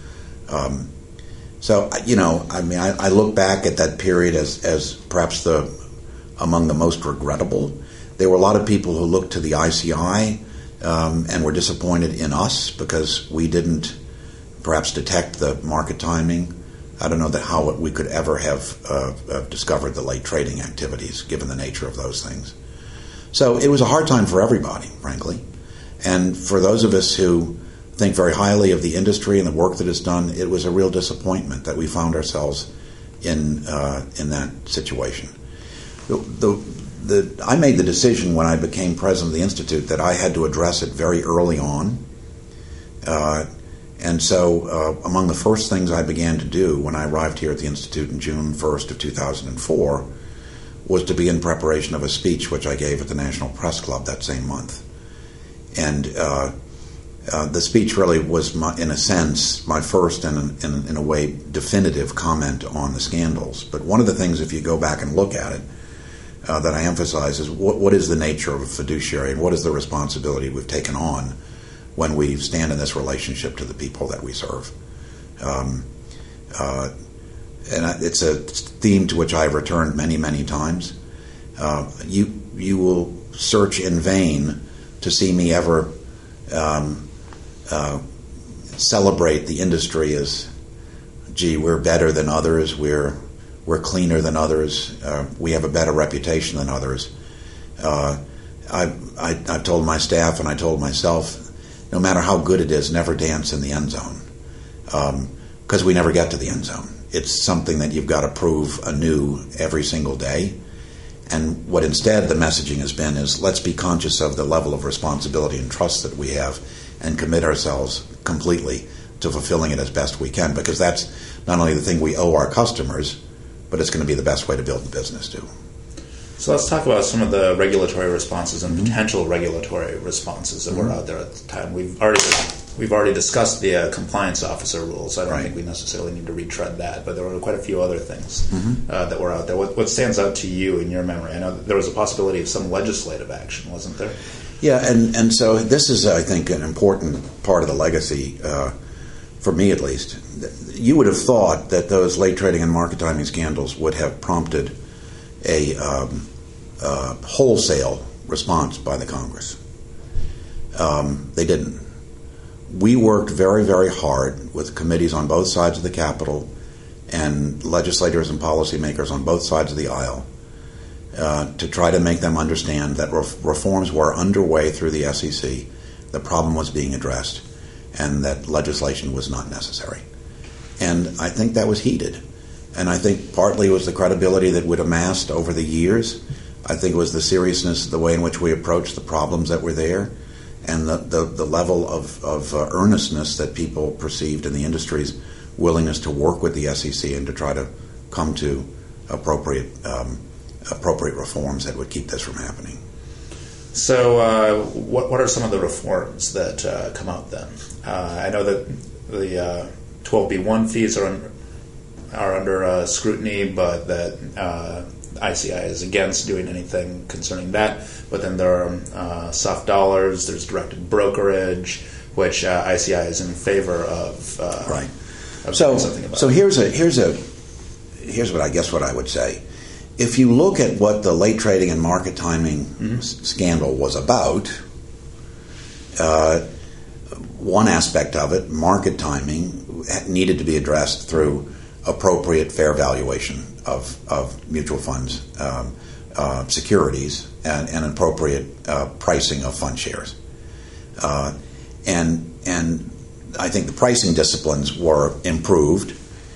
I look back at that period as perhaps among the most regrettable. There were a lot of people who looked to the ICI and were disappointed in us because we didn't perhaps detect the market timing. I don't know how we could ever have discovered the late trading activities, given the nature of those things. So it was a hard time for everybody, frankly. And for those of us who think very highly of the industry and the work that it's done, it was a real disappointment that we found ourselves in that situation. I made the decision when I became president of the Institute that I had to address it very early on. And so among the first things I began to do when I arrived here at the Institute in June 1st of 2004 was to begin preparation of a speech which I gave at the National Press Club that same month. And the speech really was, in a sense, my first and in a way definitive comment on the scandals. But one of the things, if you go back and look at it, that I emphasize is what is the nature of a fiduciary and what is the responsibility we've taken on when we stand in this relationship to the people that we serve. And it's a theme to which I've returned many, many times. You will search in vain to see me ever celebrate the industry as, gee, we're better than others, we're we're cleaner than others, we have a better reputation than others. I've told my staff and I told myself, no matter how good it is, never dance in the end zone, because we never get to the end zone. It's something that you've got to prove anew every single day. And what instead the messaging has been is, let's be conscious of the level of responsibility and trust that we have and commit ourselves completely to fulfilling it as best we can, because that's not only the thing we owe our customers, but it's going to be the best way to build the business too. So let's talk about some of the regulatory responses and potential regulatory responses that were out there at the time. We've already discussed the compliance officer rules. I don't think we necessarily need to retread that, but there were quite a few other things that were out there. What stands out to you in your memory? I know that there was a possibility of some legislative action, wasn't there? Yeah, and so this is, I think, an important part of the legacy, for me at least. You would have thought that those late trading and market timing scandals would have prompted a wholesale response by the Congress. They didn't. We worked very, very hard with committees on both sides of the Capitol and legislators and policymakers on both sides of the aisle to try to make them understand that reforms were underway through the SEC, the problem was being addressed, and that legislation was not necessary. And I think that was heeded. And I think partly it was the credibility that we'd amassed over the years. I think it was the seriousness, the way in which we approached the problems that were there, and the level of earnestness that people perceived in the industry's willingness to work with the SEC and to try to come to appropriate reforms that would keep this from happening. So what are some of the reforms that come out then? I know that the 12B1 fees are under scrutiny, but that ICI is against doing anything concerning that. But then there are soft dollars, there's directed brokerage, which ICI is in favor of. Right. Of doing something about. So here's what I would say. If you look at what the late trading and market timing scandal was about, one aspect of it, market timing, needed to be addressed through appropriate fair valuation of mutual funds, securities, and appropriate pricing of fund shares. And I think the pricing disciplines were improved.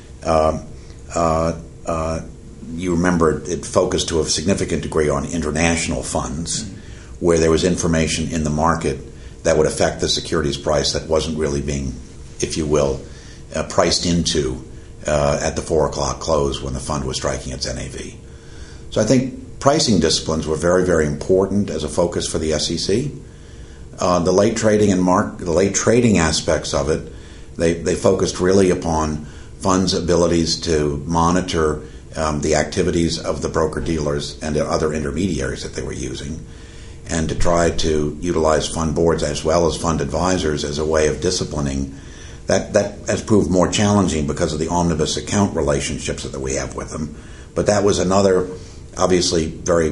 You remember it focused to a significant degree on international funds, where there was information in the market that would affect the securities price that wasn't really being, if you will, priced into at the 4 o'clock close when the fund was striking its NAV. So I think pricing disciplines were very, very important as a focus for the SEC. The late trading and the late trading aspects of it, they focused really upon funds' abilities to monitor the activities of the broker-dealers and the other intermediaries that they were using, and to try to utilize fund boards as well as fund advisors as a way of disciplining. That has proved more challenging because of the omnibus account relationships that we have with them. But that was another, obviously, very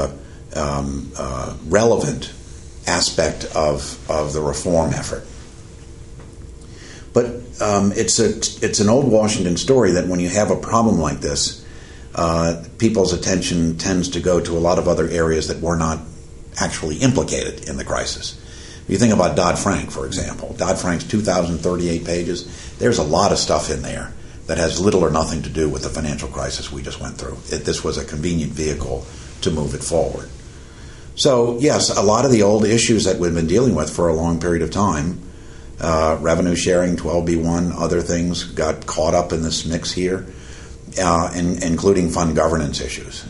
relevant aspect of the reform effort. But it's an old Washington story that when you have a problem like this, people's attention tends to go to a lot of other areas that were not actually implicated in the crisis. You think about Dodd-Frank, for example. Dodd-Frank's 2,038 pages. There's a lot of stuff in there that has little or nothing to do with the financial crisis we just went through. This was a convenient vehicle to move it forward. So, yes, a lot of the old issues that we've been dealing with for a long period of time, revenue sharing, 12B1, other things, got caught up in this mix here, including fund governance issues.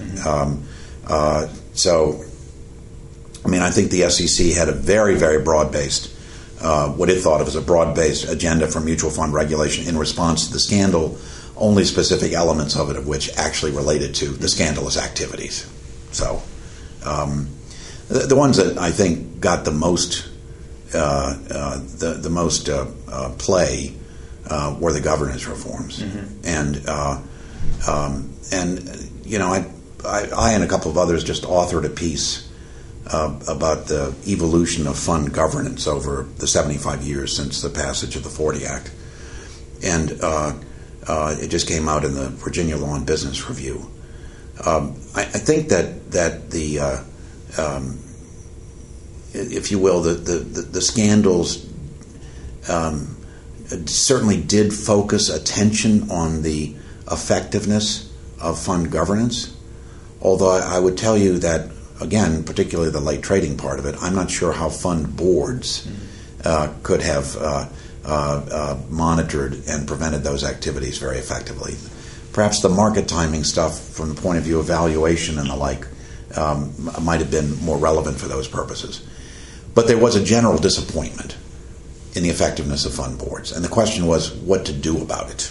So, I mean, I think the SEC had a very, very broad-based, what it thought of as a broad-based agenda for mutual fund regulation in response to the scandal, only specific elements of it of which actually related to the scandalous activities. So, the ones that I think got the most play were the governance reforms, and you know, I and a couple of others just authored a piece about the evolution of fund governance over the 75 years since the passage of the 40 Act. And It just came out in the Virginia Law and Business Review. I think that the if you will, the scandals certainly did focus attention on the effectiveness of fund governance. Although I would tell you that, again, particularly the late trading part of it, I'm not sure how fund boards could have monitored and prevented those activities very effectively. Perhaps the market timing stuff from the point of view of valuation and the like might have been more relevant for those purposes. But there was a general disappointment in the effectiveness of fund boards. And the question was what to do about it.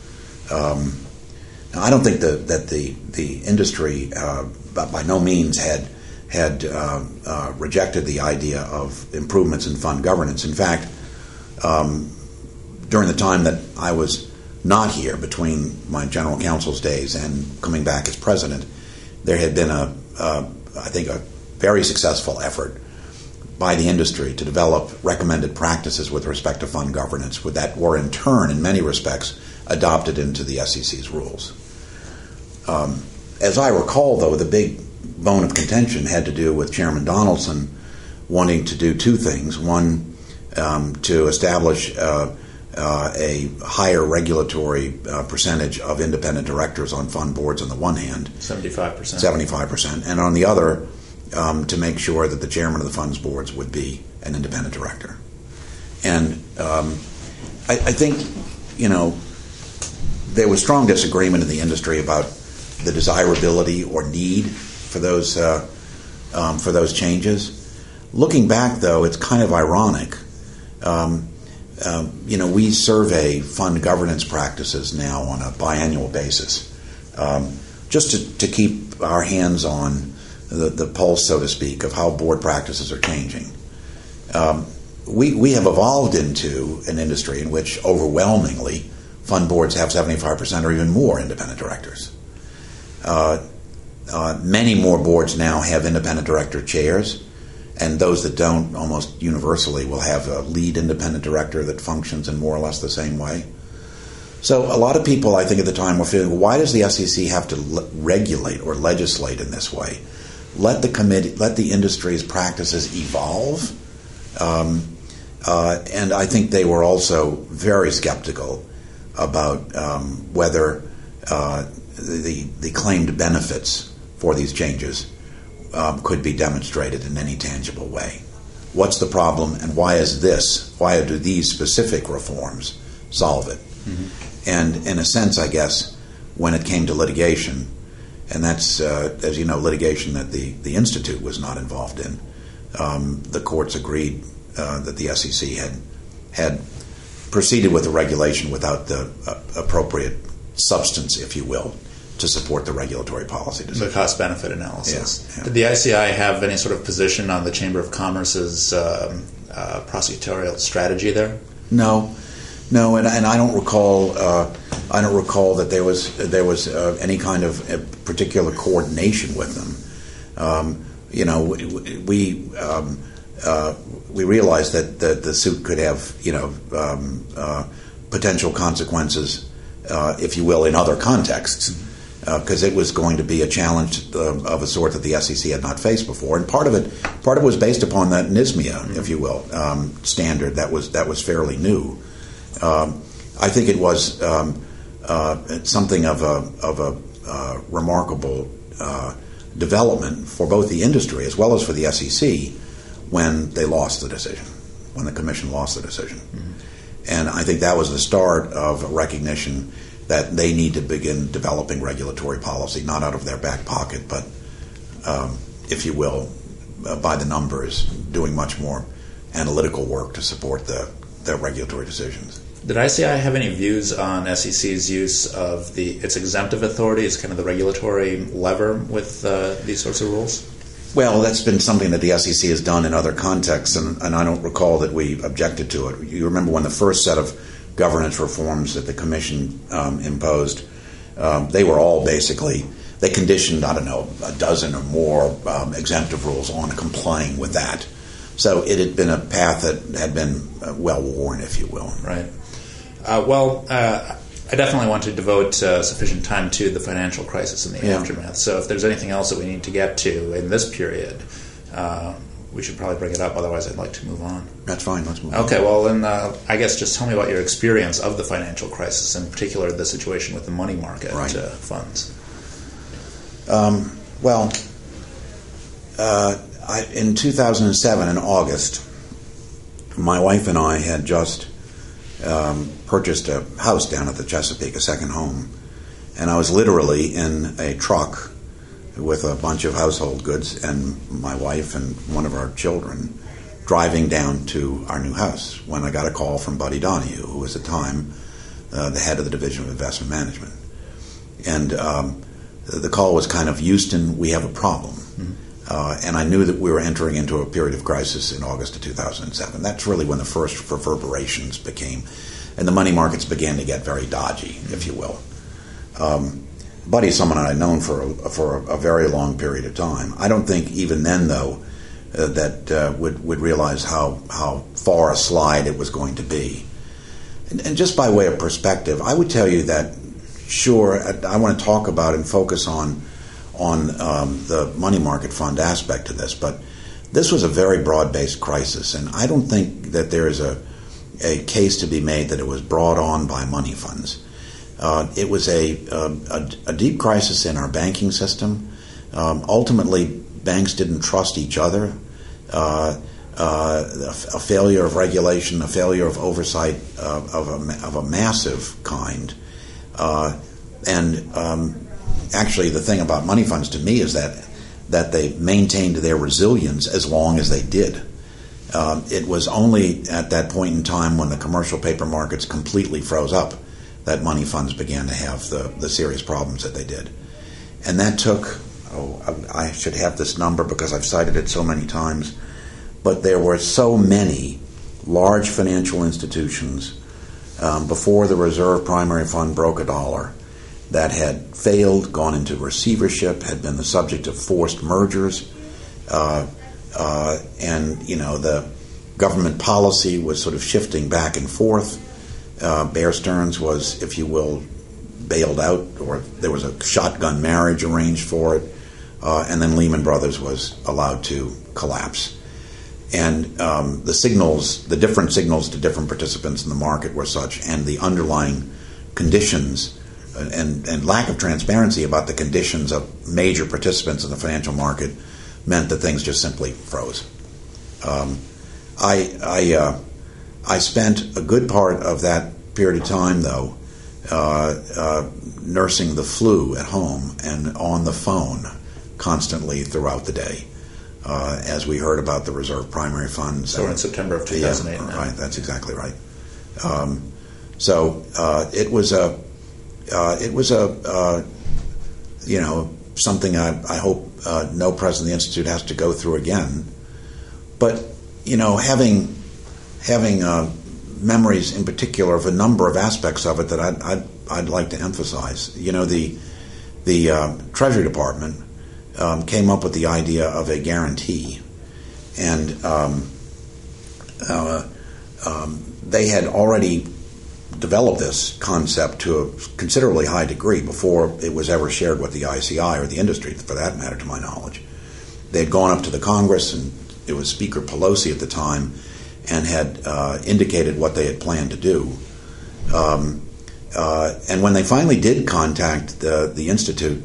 Now, I don't think that the industry by no means had rejected the idea of improvements in fund governance. In fact, during the time that I was not here, between my general counsel's days and coming back as president, there had been I think a very successful effort by the industry to develop recommended practices with respect to fund governance that were in turn, in many respects, adopted into the SEC's rules. As I recall, though, the big bone of contention had to do with Chairman Donaldson wanting to do two things. One, to establish a higher regulatory percentage of independent directors on fund boards on the one hand. 75%. And on the other, to make sure that the chairman of the funds boards would be an independent director. And I think, there was strong disagreement in the industry about the desirability or need for those changes. Looking back, though, it's kind of ironic. We survey fund governance practices now on a biannual basis, just to keep our hands on the pulse, so to speak, of how board practices are changing. We have evolved into an industry in which overwhelmingly fund boards have 75% or even more independent directors. Many more boards now have independent director chairs, and those that don't, almost universally, will have a lead independent director that functions in more or less the same way. So a lot of people, I think, at the time were feeling, why does the SEC have to regulate or legislate in this way? Let the industry's practices evolve. And I think they were also very skeptical about whether the claimed benefits for these changes could be demonstrated in any tangible way. What's the problem, and why do these specific reforms solve it? Mm-hmm. And in a sense, I guess, when it came to litigation, and that's, as you know, litigation that the Institute was not involved in, the courts agreed that the SEC had proceeded with the regulation without the appropriate substance, if you will, to support the regulatory policy decision. The cost-benefit analysis. Yeah. Did the ICI have any sort of position on the Chamber of Commerce's prosecutorial strategy there? No, and I don't recall. That there was any kind of particular coordination with them. We realized that the suit could have potential consequences, if you will, in other contexts, because it was going to be a challenge of a sort that the SEC had not faced before, and part of it was based upon that NISMIA, if you will, standard that was fairly new. I think it was something of a remarkable development for both the industry as well as for the SEC when they lost the decision, when the Commission lost the decision. Mm-hmm. And I think that was the start of a recognition that they need to begin developing regulatory policy, not out of their back pocket, but, if you will, by the numbers, doing much more analytical work to support their regulatory decisions. Did ICI have any views on SEC's use of its exemptive authority as kind of the regulatory lever with these sorts of rules? Well, that's been something that the SEC has done in other contexts, and I don't recall that we objected to it. You remember when the first set of governance reforms that the Commission imposed, they were all basically, they conditioned, a dozen or more exemptive rules on complying with that. So it had been a path that had been well worn, if you will. Right. I definitely want to devote sufficient time to the financial crisis and the aftermath. So if there's anything else that we need to get to in this period, we should probably bring it up. Otherwise, I'd like to move on. That's fine. Let's move on. Okay, well, then I guess just tell me about your experience of the financial crisis, in particular the situation with the money market funds. In 2007, in August, my wife and I had just purchased a house down at the Chesapeake, a second home, and I was literally in a truck with a bunch of household goods and my wife and one of our children driving down to our new house when I got a call from Buddy Donahue, who was at the time the head of the Division of Investment Management. And the call was kind of, Houston, we have a problem. And I knew that we were entering into a period of crisis in August of 2007. That's really when the first reverberations became, and the money markets began to get very dodgy, if you will. Buddy's someone I'd known for a very long period of time. I don't think even then, though, that would realize how far a slide it was going to be. And just by way of perspective, I would tell you that, sure, I want to talk about and focus on the money market fund aspect of this, but this was a very broad-based crisis, and I don't think that there is a case to be made that it was brought on by money funds. It was a deep crisis in our banking system. Ultimately, banks didn't trust each other. A failure of regulation, a failure of oversight of a massive kind. Actually, the thing about money funds to me is that they maintained their resilience as long as they did. It was only at that point in time when the commercial paper markets completely froze up that money funds began to have the serious problems that they did. And that took, I should have this number because I've cited it so many times, but there were so many large financial institutions before the Reserve Primary Fund broke a dollar that had failed, gone into receivership, had been the subject of forced mergers, and the government policy was sort of shifting back and forth. Bear Stearns was, if you will, bailed out, or there was a shotgun marriage arranged for it, and then Lehman Brothers was allowed to collapse. And the different signals to different participants in the market were such, and the underlying conditions and lack of transparency about the conditions of major participants in the financial market meant that things just simply froze. I spent a good part of that period of time, though, nursing the flu at home and on the phone constantly throughout the day, as we heard about the Reserve Primary Fund. So in September of 2008. Yeah, right, that's exactly right. It was something I hope no president of the Institute has to go through again. But having memories in particular of a number of aspects of it that I'd like to emphasize. The Treasury Department came up with the idea of a guarantee, and they had already developed this concept to a considerably high degree before it was ever shared with the ICI or the industry, for that matter, to my knowledge. They had gone up to the Congress, and it was Speaker Pelosi at the time, and had indicated what they had planned to do. And when they finally did contact the Institute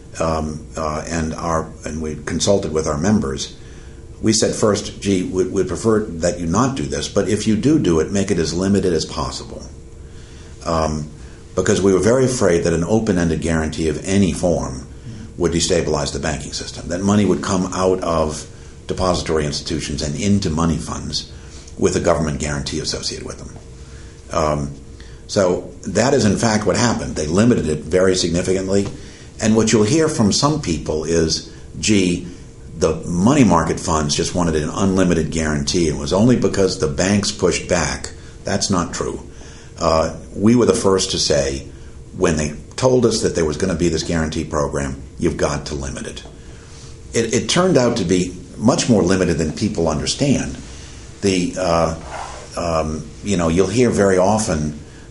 and we consulted with our members, we said first, we'd prefer that you not do this, but if you do it, make it as limited as possible. Because we were very afraid that an open-ended guarantee of any form would destabilize the banking system, that money would come out of depository institutions and into money funds with a government guarantee associated with them. So that is in fact what happened. They limited it very significantly. And what you'll hear from some people is, the money market funds just wanted an unlimited guarantee. It was only because the banks pushed back. That's not true. We were the first to say, when they told us that there was going to be this guarantee program, you've got to limit it. It turned out to be much more limited than people understand. You'll hear very often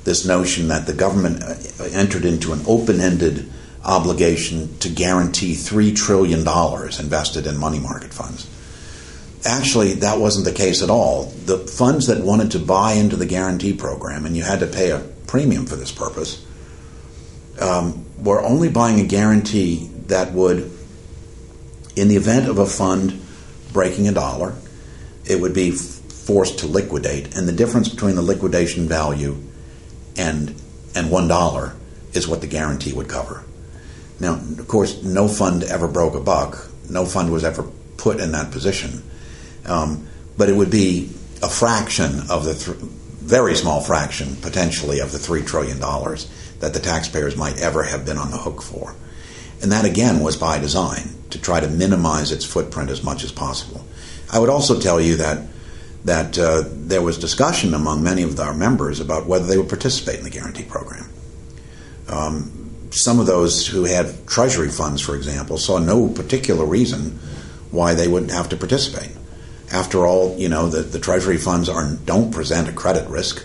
this notion that the government entered into an open-ended obligation to guarantee $3 trillion invested in money market funds. Actually, that wasn't the case at all. The funds that wanted to buy into the guarantee program, and you had to pay a premium for this purpose, were only buying a guarantee that would, in the event of a fund breaking $1, it would be forced to liquidate, and the difference between the liquidation value and $1 is what the guarantee would cover. Now, of course, no fund ever broke a buck. No fund was ever put in that position. But it would be a fraction of the very small fraction, potentially, of the $3 trillion that the taxpayers might ever have been on the hook for. And that, again, was by design, to try to minimize its footprint as much as possible. I would also tell you that there was discussion among many of our members about whether they would participate in the guarantee program. Some of those who had treasury funds, for example, saw no particular reason why they wouldn't have to participate. After all, the treasury funds don't present a credit risk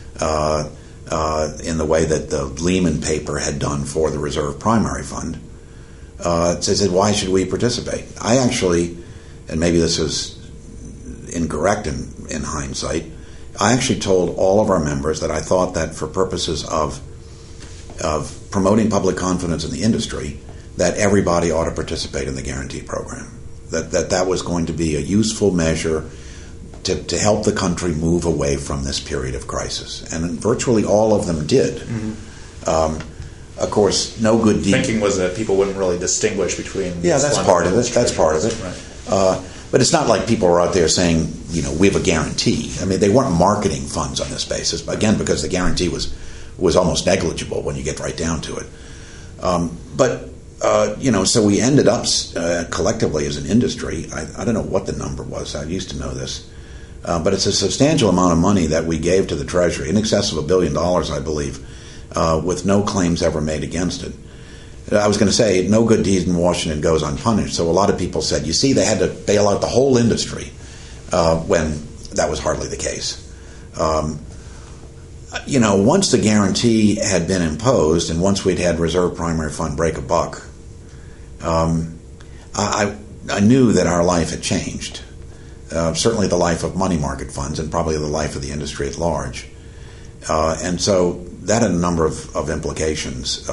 in the way that the Lehman paper had done for the reserve primary fund. So they said, why should we participate? I actually, and maybe this is incorrect in hindsight, I actually told all of our members that I thought that for purposes of promoting public confidence in the industry, that everybody ought to participate in the guarantee program. That was going to be a useful measure to help the country move away from this period of crisis. And virtually all of them did. Mm-hmm. Of course, no good deed. Thinking was that people wouldn't really distinguish between... Yeah, that's part of it. That's part of it. Right. But it's not like people were out there saying, we have a guarantee. I mean, they weren't marketing funds on this basis, again, because the guarantee was almost negligible when you get right down to it. So we ended up collectively as an industry, I don't know what the number was, I used to know this, but it's a substantial amount of money that we gave to the Treasury, in excess of $1 billion, I believe, with no claims ever made against it. I was going to say, no good deed in Washington goes unpunished, so a lot of people said, you see, they had to bail out the whole industry, when that was hardly the case. Once the guarantee had been imposed, and once we'd had reserve primary fund break a buck, I knew that our life had changed. Certainly the life of money market funds, and probably the life of the industry at large. And so that had a number of implications.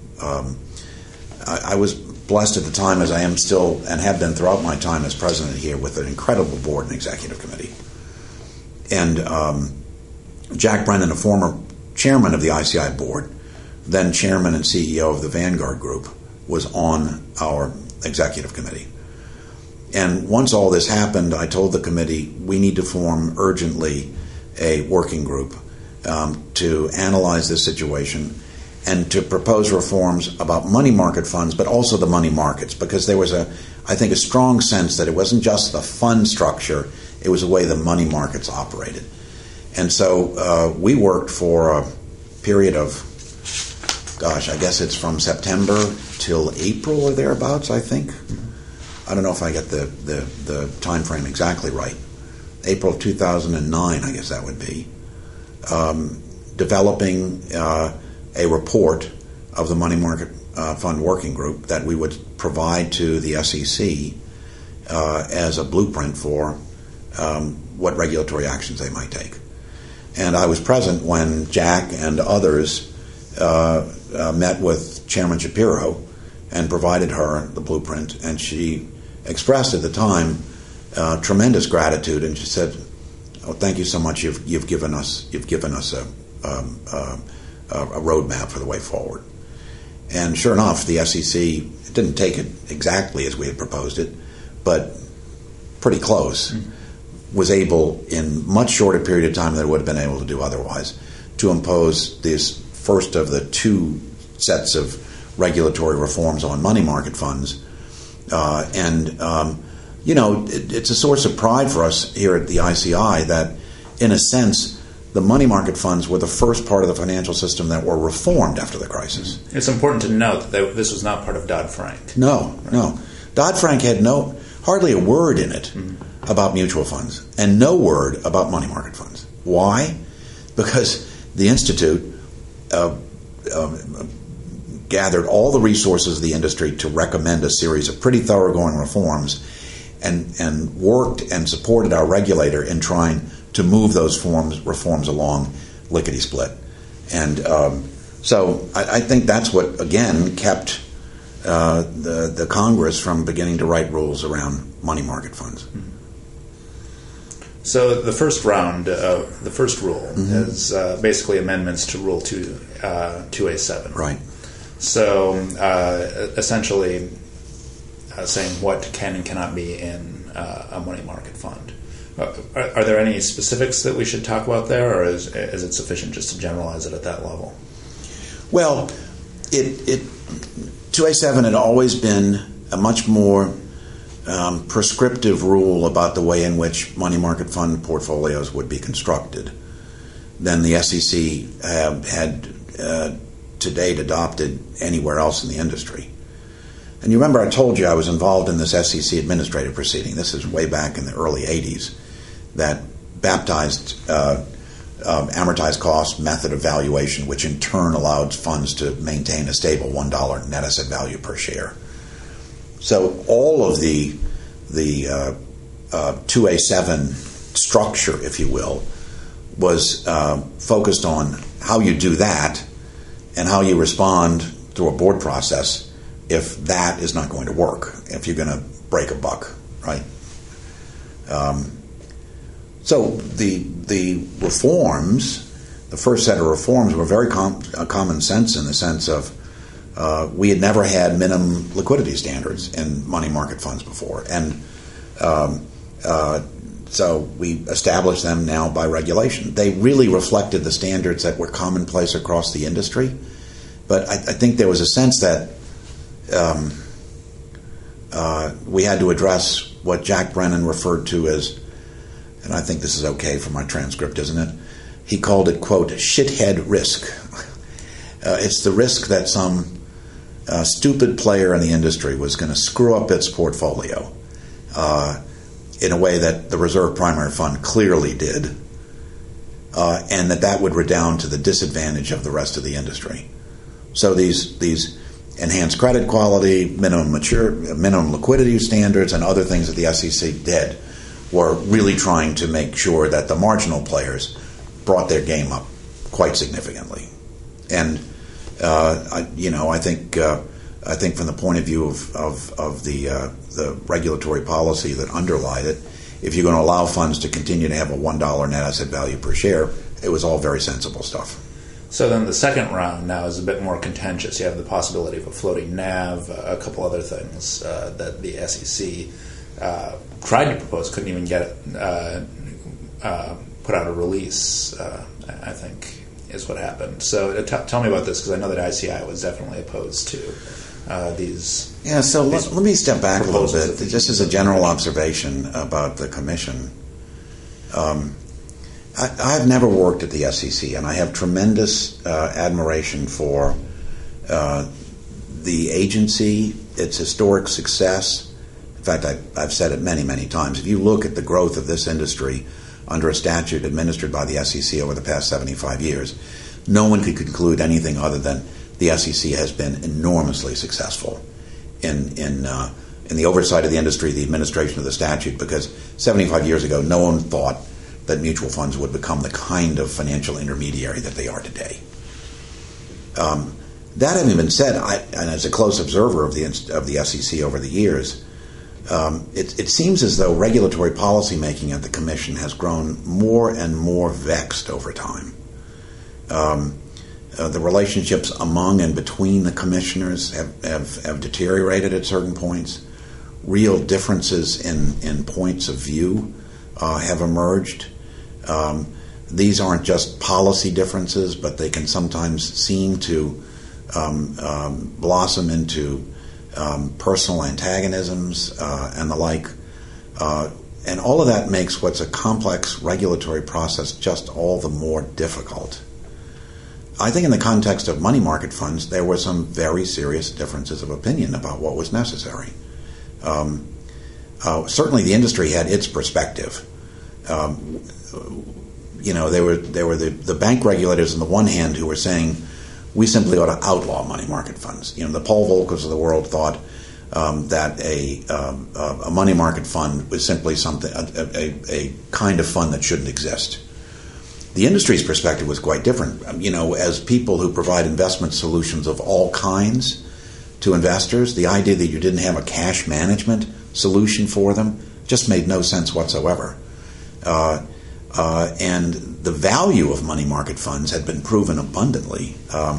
I was blessed at the time, as I am still and have been throughout my time as president here, with an incredible board and executive committee. And Jack Brennan, a former chairman of the ICI board, then chairman and CEO of the Vanguard Group, was on our executive committee. And once all this happened, I told the committee we need to form urgently a working group to analyze this situation and to propose reforms about money market funds, but also the money markets, because there was I think a strong sense that it wasn't just the fund structure, it was the way the money markets operated. And so we worked for a period of, I guess it's from September till April or thereabouts, I think. I don't know if I get the time frame exactly right. April of 2009, I guess that would be. Developing a report of the money market fund working group that we would provide to the SEC as a blueprint for what regulatory actions they might take. And I was present when Jack and others met with Chairman Shapiro and provided her the blueprint, and she expressed at the time tremendous gratitude, and she said, "Oh, thank you so much. You've given us a roadmap for the way forward." And sure enough, the SEC didn't take it exactly as we had proposed it, but pretty close. Mm-hmm. Was able, in much shorter period of time than it would have been able to do otherwise, to impose this first of the two sets of regulatory reforms on money market funds. It's a source of pride for us here at the ICI that, in a sense, the money market funds were the first part of the financial system that were reformed after the crisis. It's important to note that this was not part of Dodd-Frank. No. Dodd-Frank had hardly a word in it about mutual funds, and no word about money market funds. Why? Because the Institute gathered all the resources of the industry to recommend a series of pretty thoroughgoing reforms, and worked and supported our regulator in trying to move those reforms along lickety-split. And so I think that's what, again, kept the Congress from beginning to write rules around money market funds. So the first round, the first rule is basically amendments to Rule 2A7. Right. So essentially saying what can and cannot be in a money market fund. Are there any specifics that we should talk about there, or is it sufficient just to generalize it at that level? Well, 2A7 had always been a much more prescriptive rule about the way in which money market fund portfolios would be constructed than the SEC had to date adopted anywhere else in the industry. And you remember I told you I was involved in this SEC administrative proceeding. This is way back in the early 80s that baptized amortized cost method of valuation, which in turn allowed funds to maintain a stable $1 net asset value per share. So all of the 2A7 structure, if you will, was focused on how you do that and how you respond through a board process if that is not going to work, if you're going to break a buck, right? So the reforms, the first set of reforms were very common sense in the sense of we had never had minimum liquidity standards in money market funds before. And so we established them now by regulation. They really reflected the standards that were commonplace across the industry. But I think there was a sense that we had to address what Jack Brennan referred to as, and I think this is okay for my transcript, isn't it? He called it, quote, shithead risk. It's the risk that some stupid player in the industry was going to screw up its portfolio in a way that the Reserve Primary Fund clearly did, and that would redound to the disadvantage of the rest of the industry. So these enhanced credit quality, minimum liquidity standards, and other things that the SEC did were really trying to make sure that the marginal players brought their game up quite significantly. And I think from the point of view of the regulatory policy that underlied it, if you're going to allow funds to continue to have a $1 net asset value per share, it was all very sensible stuff. So then the second round now is a bit more contentious. You have the possibility of a floating NAV, a couple other things that the SEC tried to propose, couldn't even get it put out a release, I think, is what happened. So tell me about this, because I know that ICI was definitely opposed to these. Yeah, so let me step back a little bit. Just as a general observation about the Commission. I've never worked at the SEC, and I have tremendous admiration for the agency, its historic success. In fact, I've said it many, many times. If you look at the growth of this industry under a statute administered by the SEC over the past 75 years, no one could conclude anything other than the SEC has been enormously successful in the oversight of the industry, the administration of the statute, because 75 years ago, no one thought that mutual funds would become the kind of financial intermediary that they are today. That having been said, and as a close observer of the SEC over the years, it seems as though regulatory policy making at the Commission has grown more and more vexed over time. The relationships among and between the commissioners have deteriorated at certain points. Real differences in points of view have emerged. These aren't just policy differences, but they can sometimes seem to blossom into personal antagonisms and the like. And all of that makes what's a complex regulatory process just all the more difficult. I think in the context of money market funds, there were some very serious differences of opinion about what was necessary. Certainly the industry had its perspective. There were the bank regulators on the one hand who were saying we simply ought to outlaw money market funds. The Paul Volckers of the world thought that a money market fund was simply a kind of fund that shouldn't exist. The industry's perspective was quite different. As people who provide investment solutions of all kinds to investors, the idea that you didn't have a cash management solution for them just made no sense whatsoever. And the value of money market funds had been proven abundantly.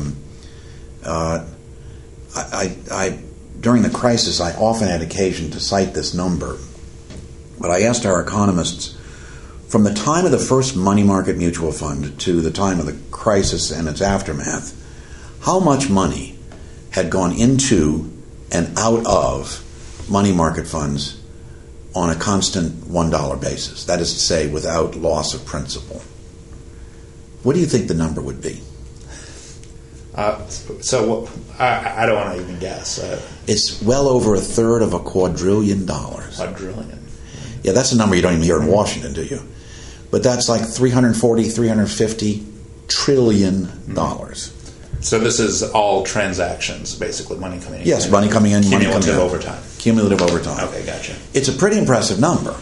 During the crisis, I often had occasion to cite this number, but I asked our economists, from the time of the first money market mutual fund to the time of the crisis and its aftermath, how much money had gone into and out of money market funds on a constant $1 basis, that is to say, without loss of principal. What do you think the number would be? I don't want to even guess. It's well over $1/3 $250 billion. Quadrillion. Yeah, that's a number you don't even hear in Washington, do you? But that's like $350 trillion. So this is all transactions, basically, money coming in. Yes, money coming in, money coming out. Over time. Cumulative over time. Okay, gotcha. It's a pretty impressive number.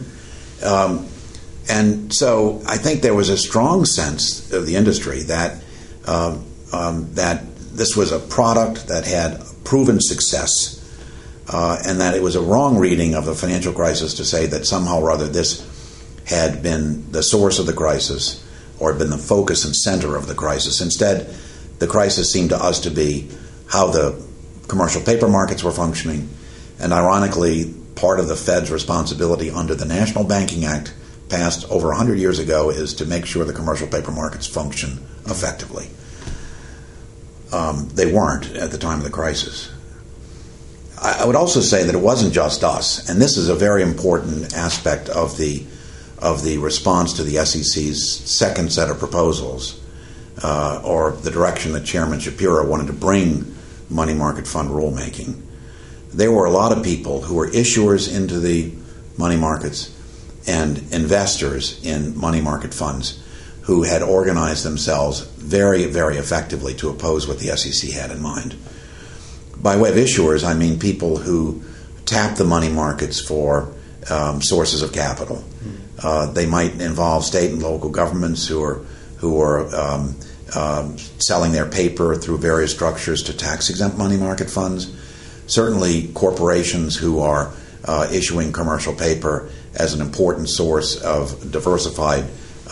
And so I think there was a strong sense of the industry that that this was a product that had proven success, and that it was a wrong reading of the financial crisis to say that somehow or other this had been the source of the crisis or been the focus and center of the crisis. Instead, the crisis seemed to us to be how the commercial paper markets were functioning, and ironically, part of the Fed's responsibility under the National Banking Act, passed over 100 years ago, is to make sure the commercial paper markets function effectively. They weren't at the time of the crisis. I would also say that it wasn't just us, and this is a very important aspect of the response to the SEC's second set of proposals, or the direction that Chairman Shapiro wanted to bring money market fund rulemaking. There were a lot of people who were issuers into the money markets and investors in money market funds who had organized themselves very, very effectively to oppose what the SEC had in mind. By way of issuers, I mean people who tap the money markets for sources of capital. They might involve state and local governments who are selling their paper through various structures to tax-exempt money market funds. Certainly, corporations who are issuing commercial paper as an important source of diversified,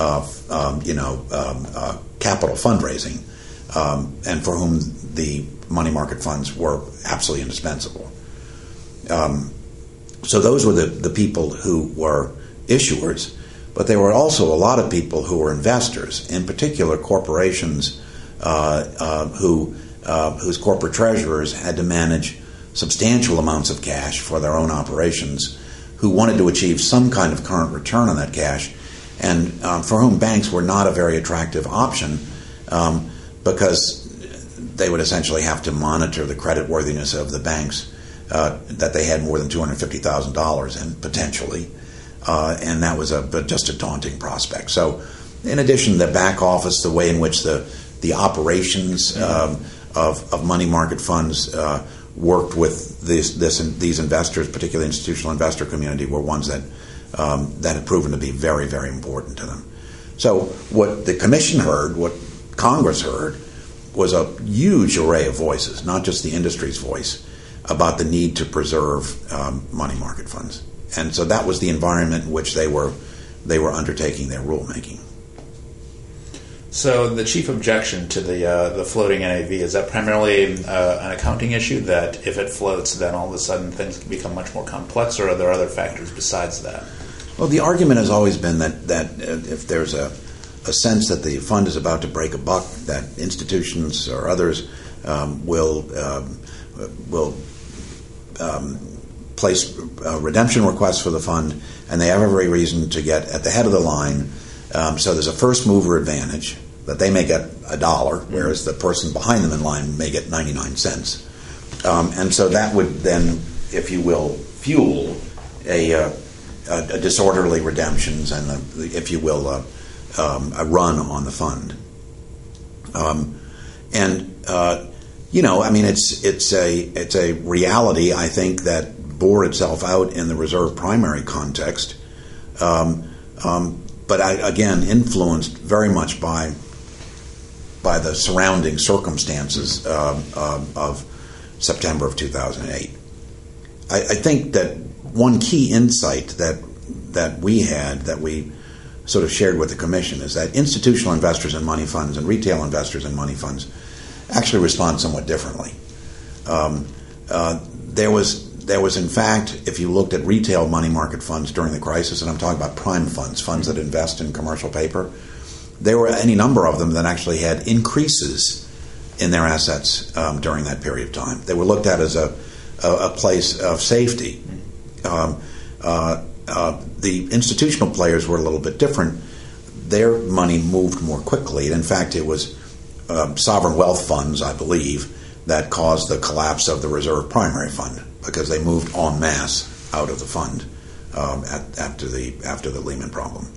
capital fundraising, and for whom the money market funds were absolutely indispensable. So those were the people who were issuers, but there were also a lot of people who were investors, in particular corporations whose corporate treasurers had to manage substantial amounts of cash for their own operations, who wanted to achieve some kind of current return on that cash, and for whom banks were not a very attractive option, because they would essentially have to monitor the creditworthiness of the banks that they had more than $250,000 in, potentially, and that was just a daunting prospect. So, in addition, the back office, the way in which the operations of money market funds worked with these investors, particularly the institutional investor community, were ones that had proven to be very, very important to them. So what the Commission heard, what Congress heard, was a huge array of voices, not just the industry's voice, about the need to preserve money market funds. And so that was the environment in which they were undertaking their rulemaking. So the chief objection to the floating NAV, is that primarily an accounting issue, that if it floats, then all of a sudden things can become much more complex, or are there other factors besides that? Well, the argument has always been that if there's a sense that the fund is about to break a buck, that institutions or others will place redemption requests for the fund, and they have every reason to get at the head of the line. So there's a first mover advantage that they may get $1, whereas the person behind them in line may get 99 cents. And so that would then, if you will, fuel a disorderly redemptions and, if you will, a run on the fund. And I mean, it's a reality, I think, that bore itself out in the reserve primary context, but again influenced very much by the surrounding circumstances of September of 2008. I think that one key insight that we had, that we sort of shared with the Commission, is that institutional investors in money funds and retail investors in money funds actually respond somewhat differently. There was, in fact, if you looked at retail money market funds during the crisis, and I'm talking about prime funds, funds that invest in commercial paper, there were any number of them that actually had increases in their assets during that period of time. They were looked at as a place of safety. The institutional players were a little bit different. Their money moved more quickly. And in fact, it was sovereign wealth funds, I believe, that caused the collapse of the reserve primary fund, because they moved en masse out of the fund after the Lehman problem.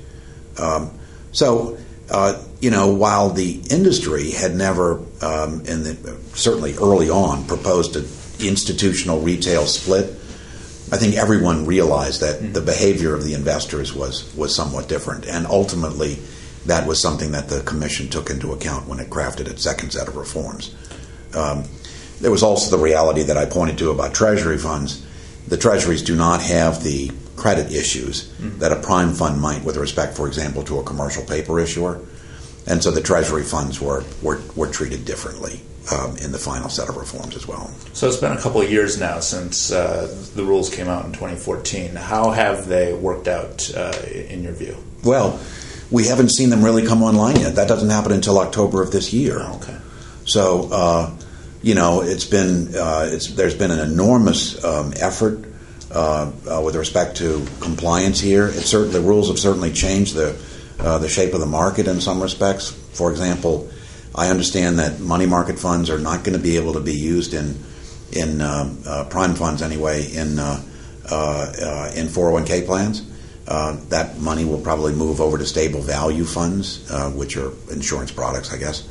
While the industry had never, certainly early on, proposed an institutional retail split, I think everyone realized that the behavior of the investors was somewhat different, and ultimately that was something that the Commission took into account when it crafted its second set of reforms. There was also the reality that I pointed to about Treasury funds. The Treasuries do not have the credit issues that a prime fund might with respect, for example, to a commercial paper issuer. And so the Treasury funds were treated differently in the final set of reforms as well. So it's been a couple of years now since the rules came out in 2014. How have they worked out in your view? Well, we haven't seen them really come online yet. That doesn't happen until October of this year. Oh, okay. So, there's been an enormous effort with respect to compliance here. The rules have certainly changed the shape of the market in some respects. For example, I understand that money market funds are not going to be able to be used in prime funds anyway in 401k plans. That money will probably move over to stable value funds, which are insurance products, I guess.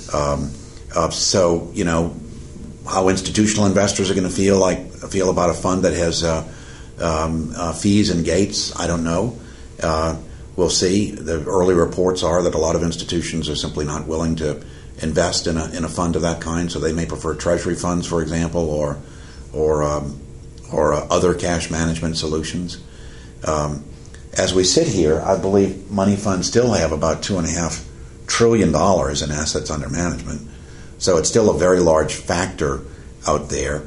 How institutional investors are going to feel about a fund that has fees and gates, I don't know. We'll see. The early reports are that a lot of institutions are simply not willing to invest in a fund of that kind, so they may prefer Treasury funds, for example, or other cash management solutions. As we sit here, I believe money funds still have about $2.5 trillion in assets under management. So it's still a very large factor out there.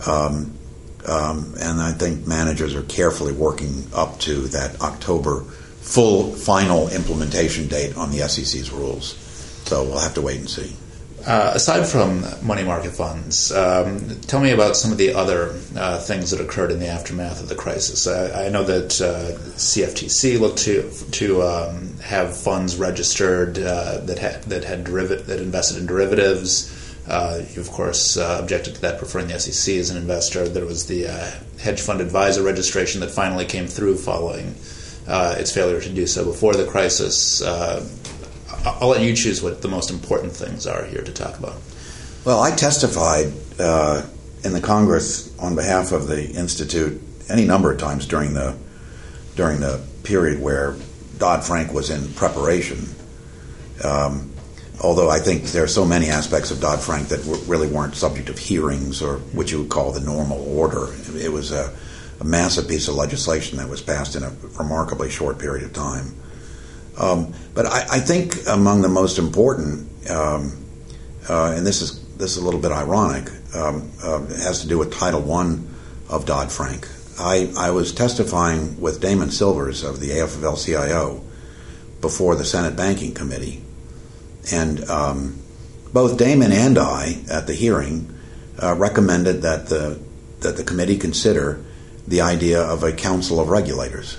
And I think managers are carefully working up to that October final implementation date on the SEC's rules. So we'll have to wait and see. Aside from money market funds, tell me about some of the other things that occurred in the aftermath of the crisis. I know that CFTC looked to have funds registered that invested in derivatives. You, of course, objected to that, preferring the SEC as an investor. There was the hedge fund advisor registration that finally came through following its failure to do so before the crisis. I'll let you choose what the most important things are here to talk about. Well, I testified in the Congress on behalf of the Institute any number of times during the period where Dodd-Frank was in preparation. Although I think there are so many aspects of Dodd-Frank that really weren't subject of hearings or what you would call the normal order. It was a massive piece of legislation that was passed in a remarkably short period of time. But I think among the most important, and this is a little bit ironic, it has to do with Title I of Dodd-Frank. I was testifying with Damon Silvers of the AFL-CIO before the Senate Banking Committee, and both Damon and I at the hearing recommended that the committee consider the idea of a council of regulators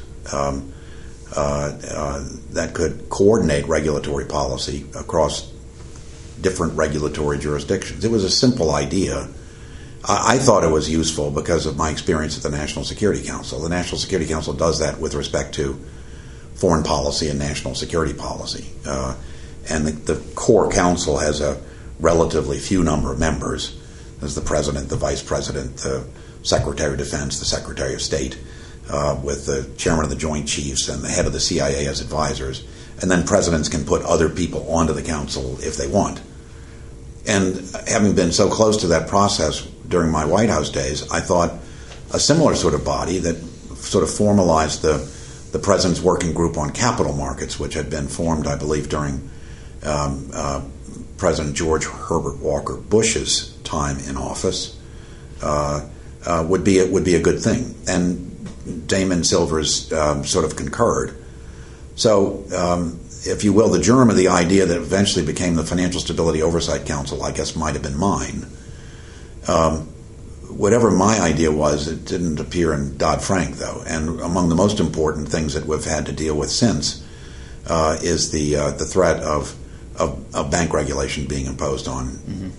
that could coordinate regulatory policy across different regulatory jurisdictions. It was a simple idea. I thought it was useful because of my experience at the National Security Council. The National Security Council does that with respect to foreign policy and national security policy. And the core council has a relatively few number of members. There's the president, the vice president, the secretary of defense, the secretary of state, with the chairman of the Joint Chiefs and the head of the CIA as advisors. And then presidents can put other people onto the council if they want. And having been so close to that process during my White House days, I thought a similar sort of body that sort of formalized the President's Working Group on Capital Markets, which had been formed, I believe, during President George Herbert Walker Bush's time in office, would be a good thing. And Damon Silvers sort of concurred. So, if you will, the germ of the idea that eventually became the Financial Stability Oversight Council, I guess, might have been mine. Whatever my idea was, it didn't appear in Dodd-Frank, though. And among the most important things that we've had to deal with since is the threat of bank regulation being imposed on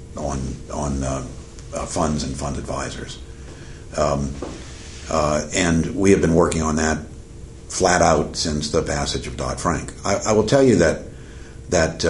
funds and fund advisors. And we have been working on that flat out since the passage of Dodd-Frank. I will tell you that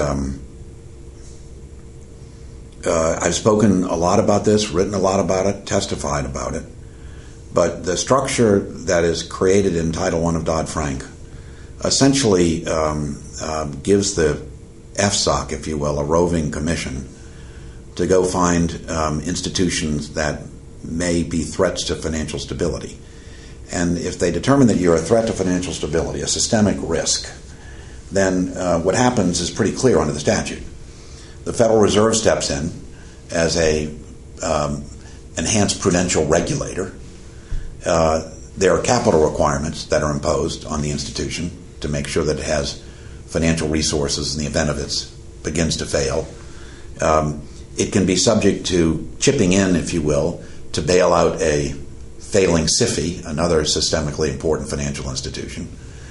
I've spoken a lot about this, written a lot about it, testified about it, but the structure that is created in Title I of Dodd-Frank essentially gives the FSOC, if you will, a roving commission, to go find institutions that may be threats to financial stability. And if they determine that you're a threat to financial stability, a systemic risk, then what happens is pretty clear under the statute. The Federal Reserve steps in as a enhanced prudential regulator. There are capital requirements that are imposed on the institution to make sure that it has financial resources in the event of it begins to fail. It can be subject to chipping in, if you will, to bail out a failing SIFI, another systemically important financial institution.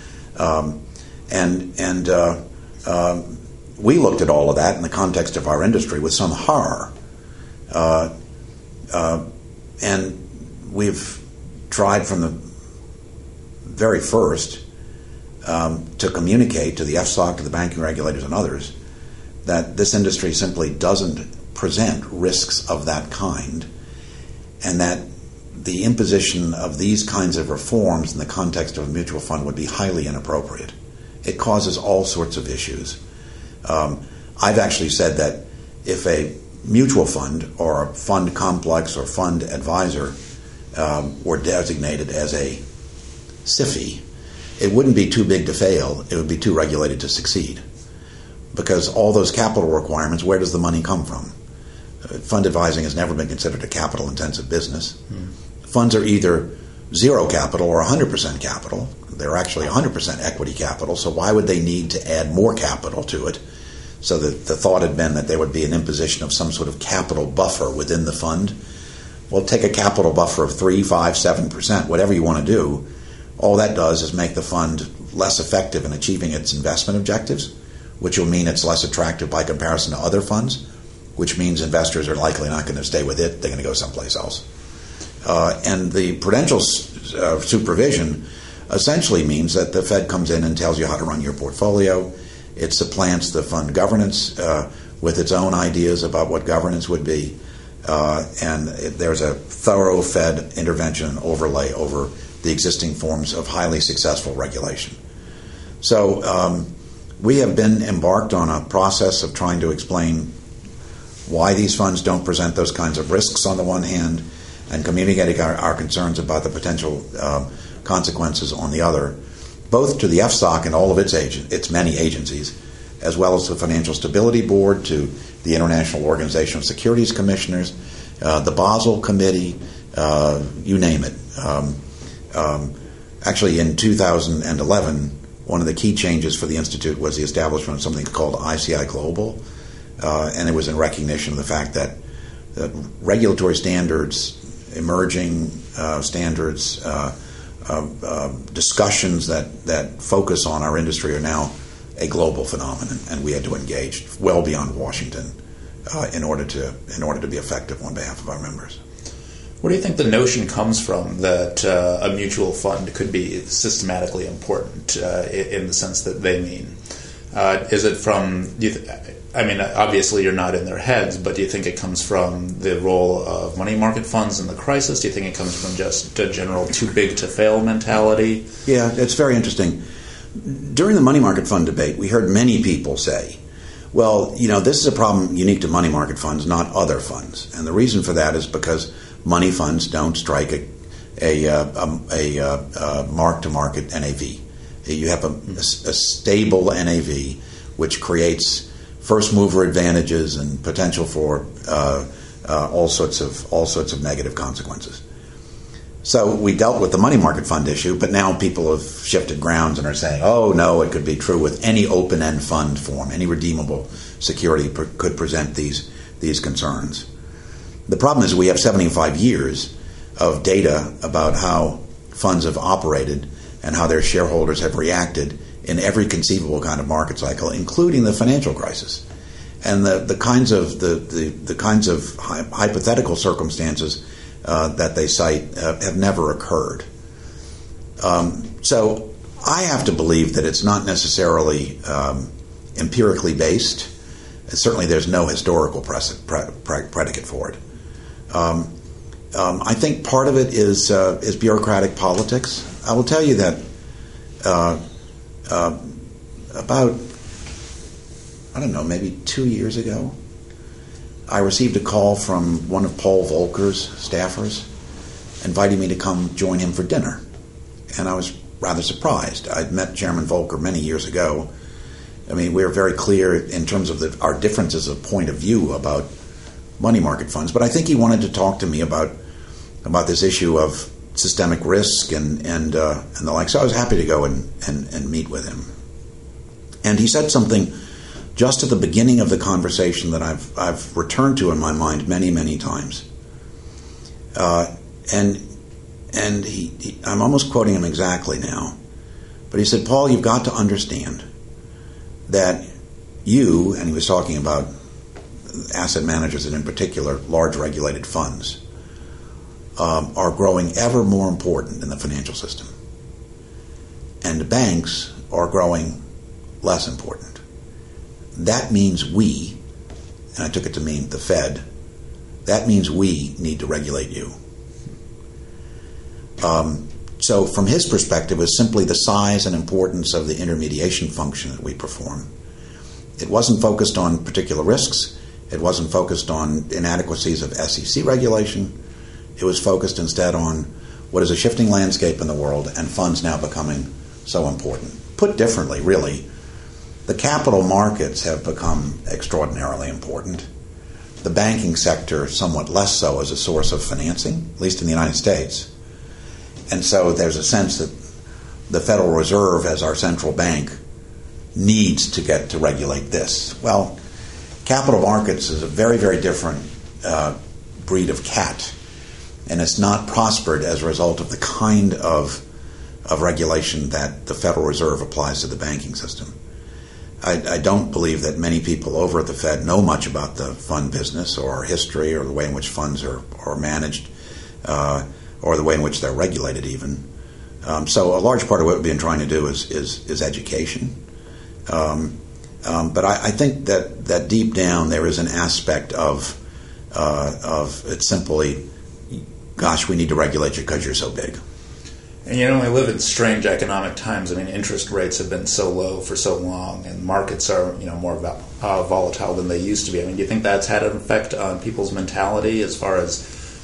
We looked at all of that in the context of our industry with some horror. And we've tried from the very first to communicate to the FSOC, to the banking regulators and others, that this industry simply doesn't present risks of that kind, and that the imposition of these kinds of reforms in the context of a mutual fund would be highly inappropriate. It causes all sorts of issues. I've actually said that if a mutual fund or a fund complex or fund advisor were designated as a SIFI, it wouldn't be too big to fail. It would be too regulated to succeed. Because all those capital requirements, where does the money come from? Fund advising has never been considered a capital-intensive business. Funds are either zero capital or 100% capital. They're actually 100% equity capital, so why would they need to add more capital to it? So that the thought had been that there would be an imposition of some sort of capital buffer within the fund. Well, take a capital buffer of 3, 5, 7%, whatever you want to do. All that does is make the fund less effective in achieving its investment objectives, which will mean it's less attractive by comparison to other funds, which means investors are likely not going to stay with it. They're going to go someplace else. And the prudential supervision essentially means that the Fed comes in and tells you how to run your portfolio. It supplants the fund governance with its own ideas about what governance would be. And there's a thorough Fed intervention and overlay over the existing forms of highly successful regulation. So we have been embarked on a process of trying to explain why these funds don't present those kinds of risks on the one hand, and communicating our concerns about the potential consequences on the other, both to the FSOC and all of its many agencies, as well as the Financial Stability Board, to the International Organization of Securities Commissioners, the Basel Committee, you name it. Actually, in 2011, one of the key changes for the Institute was the establishment of something called ICI Global, and it was in recognition of the fact that regulatory standards, emerging standards, discussions that focus on our industry are now a global phenomenon, and we had to engage well beyond Washington in order to be effective on behalf of our members. Where do you think the notion comes from that a mutual fund could be systematically important in the sense that they mean? Is it from? I mean, obviously you're not in their heads, but do you think it comes from the role of money market funds in the crisis? Do you think it comes from just a general too big to fail mentality? Yeah, it's very interesting. During the money market fund debate, we heard many people say, well, this is a problem unique to money market funds, not other funds. And the reason for that is because money funds don't strike a mark-to-market NAV. You have a stable NAV, which creates first-mover advantages and potential for all sorts of negative consequences. So we dealt with the money market fund issue, but now people have shifted grounds and are saying, oh, no, it could be true with any open-end fund form. Any redeemable security could present these concerns. The problem is we have 75 years of data about how funds have operated and how their shareholders have reacted in every conceivable kind of market cycle, including the financial crisis. And the kinds of hypothetical circumstances that they cite have never occurred. So I have to believe that it's not necessarily empirically based. Certainly there's no historical predicate for it. I think part of it is bureaucratic politics. I will tell you that about, maybe 2 years ago, I received a call from one of Paul Volcker's staffers inviting me to come join him for dinner. And I was rather surprised. I'd met Chairman Volcker many years ago. I mean, we were very clear in terms of our differences of point of view about money market funds. But I think he wanted to talk to me about this issue of systemic risk and the like. So I was happy to go and meet with him. And he said something just at the beginning of the conversation that I've returned to in my mind many, many times. And I'm almost quoting him exactly now, but he said, Paul, you've got to understand that you, and he was talking about asset managers and in particular large regulated funds, are growing ever more important in the financial system. And banks are growing less important. That means we, and I took it to mean the Fed, that means we need to regulate you. So from his perspective, it was simply the size and importance of the intermediation function that we perform. It wasn't focused on particular risks. It wasn't focused on inadequacies of SEC regulation. It was focused instead on what is a shifting landscape in the world and funds now becoming so important. Put differently, really, the capital markets have become extraordinarily important. The banking sector somewhat less so as a source of financing, at least in the United States. And so there's a sense that the Federal Reserve, as our central bank, needs to get to regulate this. Well, capital markets is a very, very different breed of cat, and it's not prospered as a result of the kind of regulation that the Federal Reserve applies to the banking system. I don't believe that many people over at the Fed know much about the fund business or history or the way in which funds are managed or the way in which they're regulated even. So a large part of what we've been trying to do is education. But I think that deep down there is an aspect of it's simply, gosh, we need to regulate you because you're so big. And we live in strange economic times. I mean, interest rates have been so low for so long, and markets are more volatile than they used to be. I mean, do you think that's had an effect on people's mentality as far as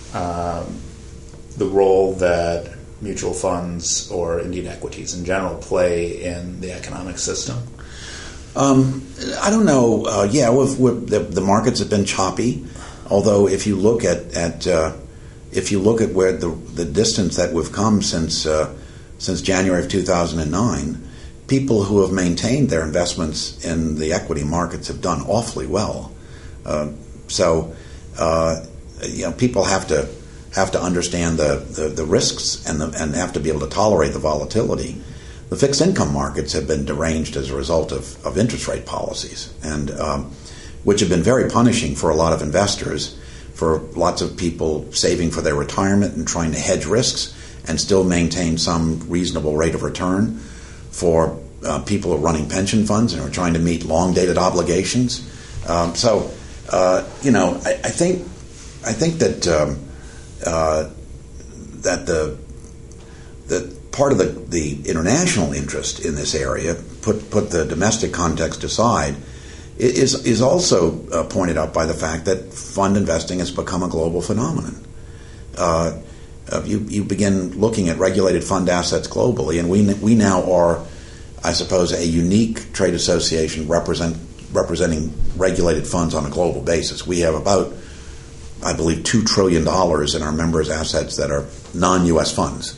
the role that mutual funds or indeed equities in general play in the economic system? I don't know. The markets have been choppy. Although, if you look at where the distance that we've come since January of 2009, people who have maintained their investments in the equity markets have done awfully well. People have to understand the risks and have to be able to tolerate the volatility. The fixed income markets have been deranged as a result of interest rate policies, and which have been very punishing for a lot of investors, for lots of people saving for their retirement and trying to hedge risks and still maintain some reasonable rate of return, for people who are running pension funds and are trying to meet long-dated obligations I think that that part of the international interest in this area, put the domestic context aside, is also pointed out by the fact that fund investing has become a global phenomenon. You begin looking at regulated fund assets globally, and we now are, I suppose, a unique trade association representing regulated funds on a global basis. We have about, I believe, $2 trillion in our members' assets that are non-U.S. funds.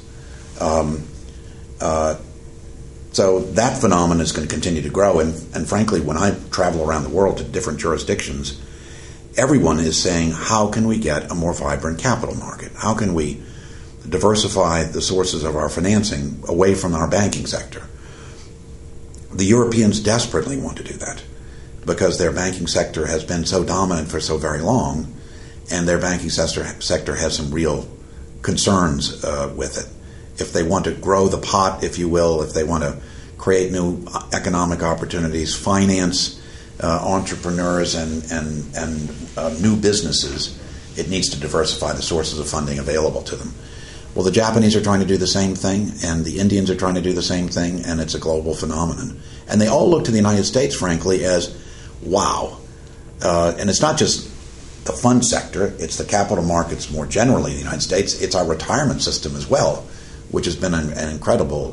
So that phenomenon is going to continue to grow. And frankly, when I travel around the world to different jurisdictions, everyone is saying, how can we get a more vibrant capital market? How can we diversify the sources of our financing away from our banking sector? The Europeans desperately want to do that because their banking sector has been so dominant for so very long, and their banking sector has some real concerns with it. If they want to grow the pot, if you will, if they want to create new economic opportunities, finance entrepreneurs and new businesses, it needs to diversify the sources of funding available to them. Well, the Japanese are trying to do the same thing, and the Indians are trying to do the same thing, and it's a global phenomenon. And they all look to the United States, frankly, as, wow. And it's not just the fund sector, it's the capital markets more generally in the United States. It's our retirement system as well, which has been an incredible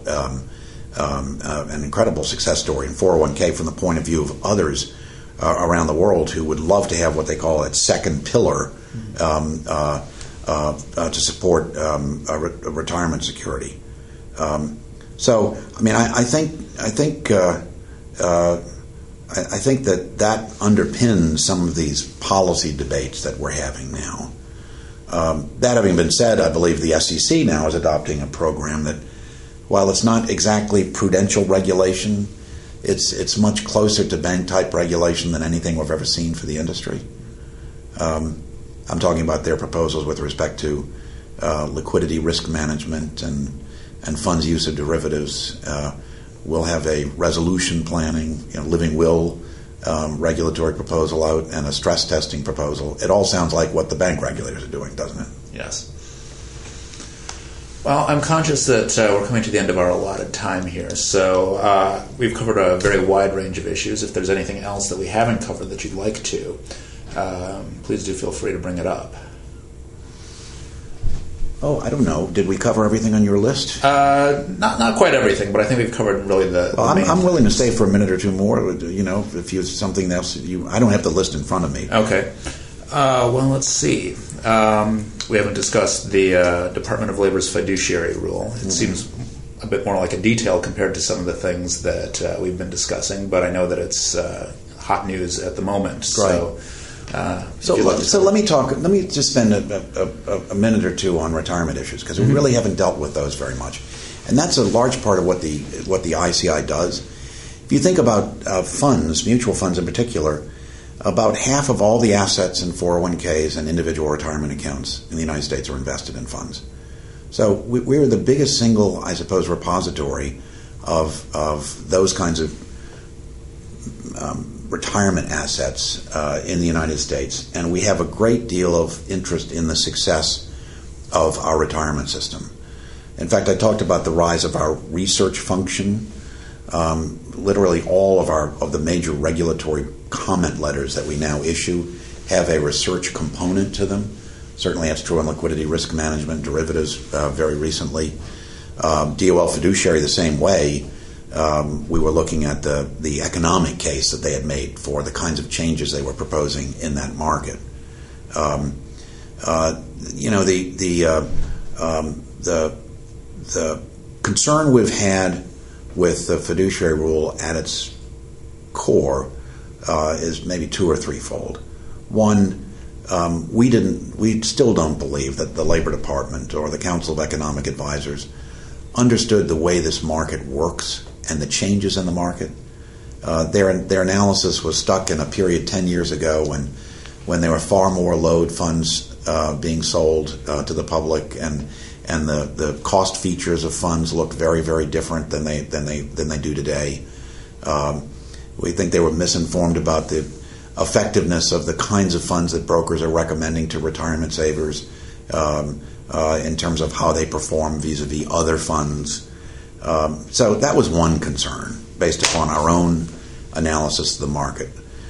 success story in 401k from the point of view of others around the world who would love to have what they call its second pillar to support retirement security. So, I mean, I think that underpins some of these policy debates that we're having now. That having been said, I believe the SEC now is adopting a program that, while it's not exactly prudential regulation, it's much closer to bank-type regulation than anything we've ever seen for the industry. I'm talking about their proposals with respect to liquidity risk management and funds use of derivatives. We'll have a resolution planning, living will regulatory proposal out, and a stress testing proposal. It all sounds like what the bank regulators are doing, doesn't it? Yes. Well, I'm conscious that we're coming to the end of our allotted time here, so we've covered a very wide range of issues. If there's anything else that we haven't covered that you'd like to, please do feel free to bring it up. Oh, I don't know. Did we cover everything on your list? Not quite everything, but I think we've covered really the main I'm willing to stay for a minute or two more. If you have something else, I don't have the list in front of me. Okay. Well, let's see. We haven't discussed the Department of Labor's fiduciary rule. It seems a bit more like a detail compared to some of the things that we've been discussing, but I know that it's hot news at the moment. Right. So let me just spend a minute or two on retirement issues, because we really haven't dealt with those very much, and that's a large part of what the ICI does. If you think about funds, mutual funds in particular, about half of all the assets in 401ks and individual retirement accounts in the United States are invested in funds. So we're the biggest single, I suppose, repository of those kinds of retirement assets in the United States, and we have a great deal of interest in the success of our retirement system. In fact, I talked about the rise of our research function. Literally all of the major regulatory comment letters that we now issue have a research component to them. Certainly that's true in liquidity risk management, derivatives very recently. DOL fiduciary the same way. We were looking at the economic case that they had made for the kinds of changes they were proposing in that market. The concern we've had with the fiduciary rule at its core is maybe two or threefold. One, we still don't believe that the Labor Department or the Council of Economic Advisors understood the way this market works and the changes in the market. Their analysis was stuck in a period 10 years ago when there were far more load funds being sold to the public, and the cost features of funds looked very, very different than they do today. We think they were misinformed about the effectiveness of the kinds of funds that brokers are recommending to retirement savers in terms of how they perform vis-a-vis other funds. So that was one concern based upon our own analysis of the market.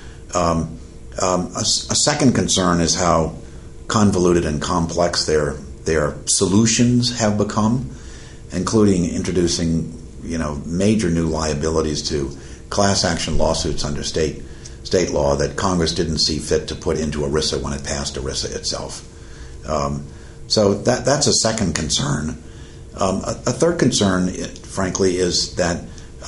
A second concern is how convoluted and complex their solutions have become, including introducing major new liabilities to class action lawsuits under state law that Congress didn't see fit to put into ERISA when it passed ERISA itself. So that's a second concern. A third concern, frankly, is that,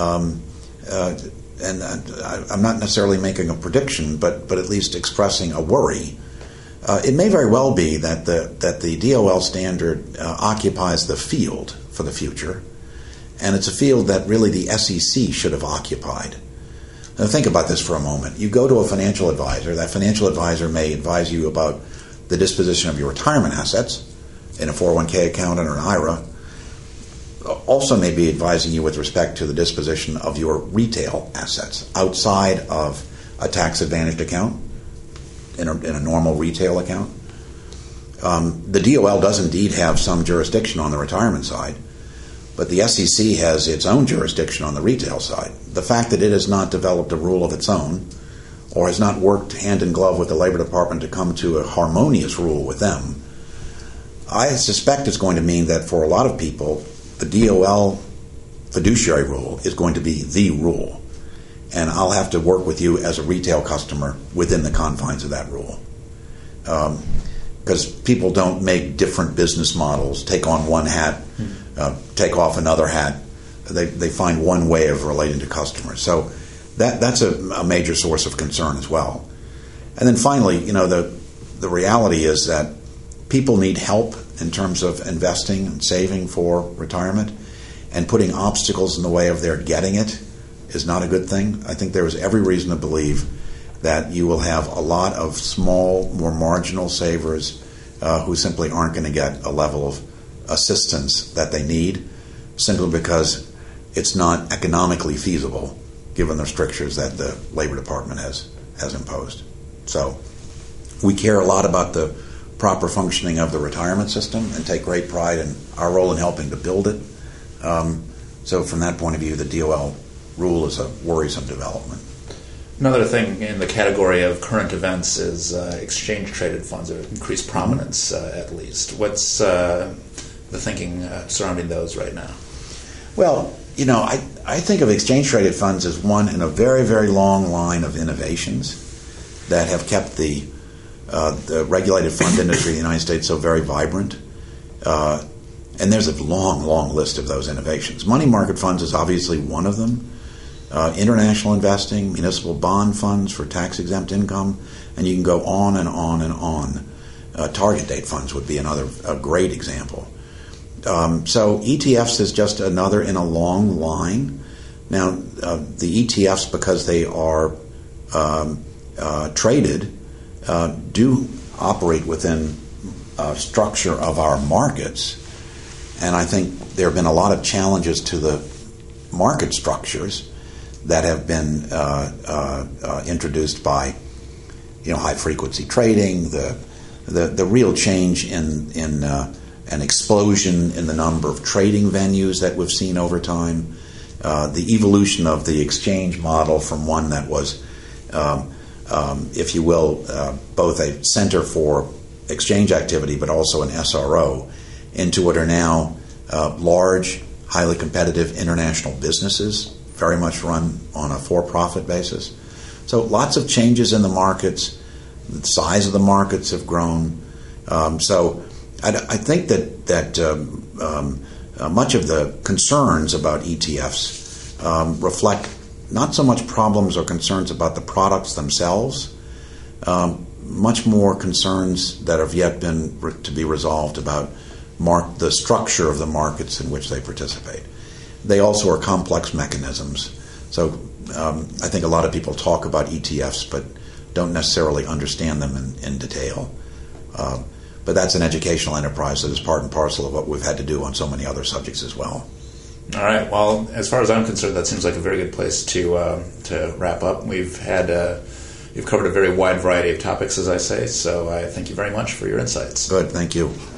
and I'm not necessarily making a prediction, but at least expressing a worry. It may very well be that the DOL standard occupies the field for the future, and it's a field that really the SEC should have occupied. Now think about this for a moment. You go to a financial advisor. That financial advisor may advise you about the disposition of your retirement assets in a 401k account or an IRA. Also may be advising you with respect to the disposition of your retail assets outside of a tax-advantaged account, in a normal retail account. The DOL does indeed have some jurisdiction on the retirement side, but the SEC has its own jurisdiction on the retail side. The fact that it has not developed a rule of its own or has not worked hand in glove with the Labor Department to come to a harmonious rule with them, I suspect it's going to mean that for a lot of people, the DOL fiduciary rule is going to be the rule. And I'll have to work with you as a retail customer within the confines of that rule. Because people don't make different business models, take on one hat, take off another hat. They find one way of relating to customers. So that's a major source of concern as well. And then finally, the reality is that people need help in terms of investing and saving for retirement, and putting obstacles in the way of their getting it is not a good thing. I think there is every reason to believe that you will have a lot of small, more marginal savers who simply aren't going to get a level of assistance that they need, simply because it's not economically feasible given the strictures that the Labor Department has imposed. So we care a lot about the proper functioning of the retirement system and take great pride in our role in helping to build it. So from that point of view, the DOL rule is a worrisome development. Another thing in the category of current events is exchange-traded funds of increased prominence, at least. What's the thinking surrounding those right now? Well, I think of exchange-traded funds as one in a very, very long line of innovations that have kept the regulated fund industry in the United States so very vibrant. And there's a long, long list of those innovations. Money market funds is obviously one of them. International investing, municipal bond funds for tax-exempt income, and you can go on and on and on. Target date funds would be a great example. So ETFs is just another in a long line. Now, the ETFs, because they are traded, do operate within a structure of our markets. And I think there have been a lot of challenges to the market structures that have been introduced by, high frequency trading, the real change in an explosion in the number of trading venues that we've seen over time, the evolution of the exchange model from one that was, if you will, both a center for exchange activity but also an SRO, into what are now large, highly competitive international businesses, very much run on a for-profit basis. So lots of changes in the markets. The size of the markets have grown. So I think that much of the concerns about ETFs reflect not so much problems or concerns about the products themselves, much more concerns that have yet been to be resolved about the structure of the markets in which they participate. They also are complex mechanisms. So I think a lot of people talk about ETFs but don't necessarily understand them in detail. But that's an educational enterprise that is part and parcel of what we've had to do on so many other subjects as well. All right. Well, as far as I'm concerned, that seems like a very good place to wrap up. We've had you've covered a very wide variety of topics, as I say, so I thank you very much for your insights. Good, thank you.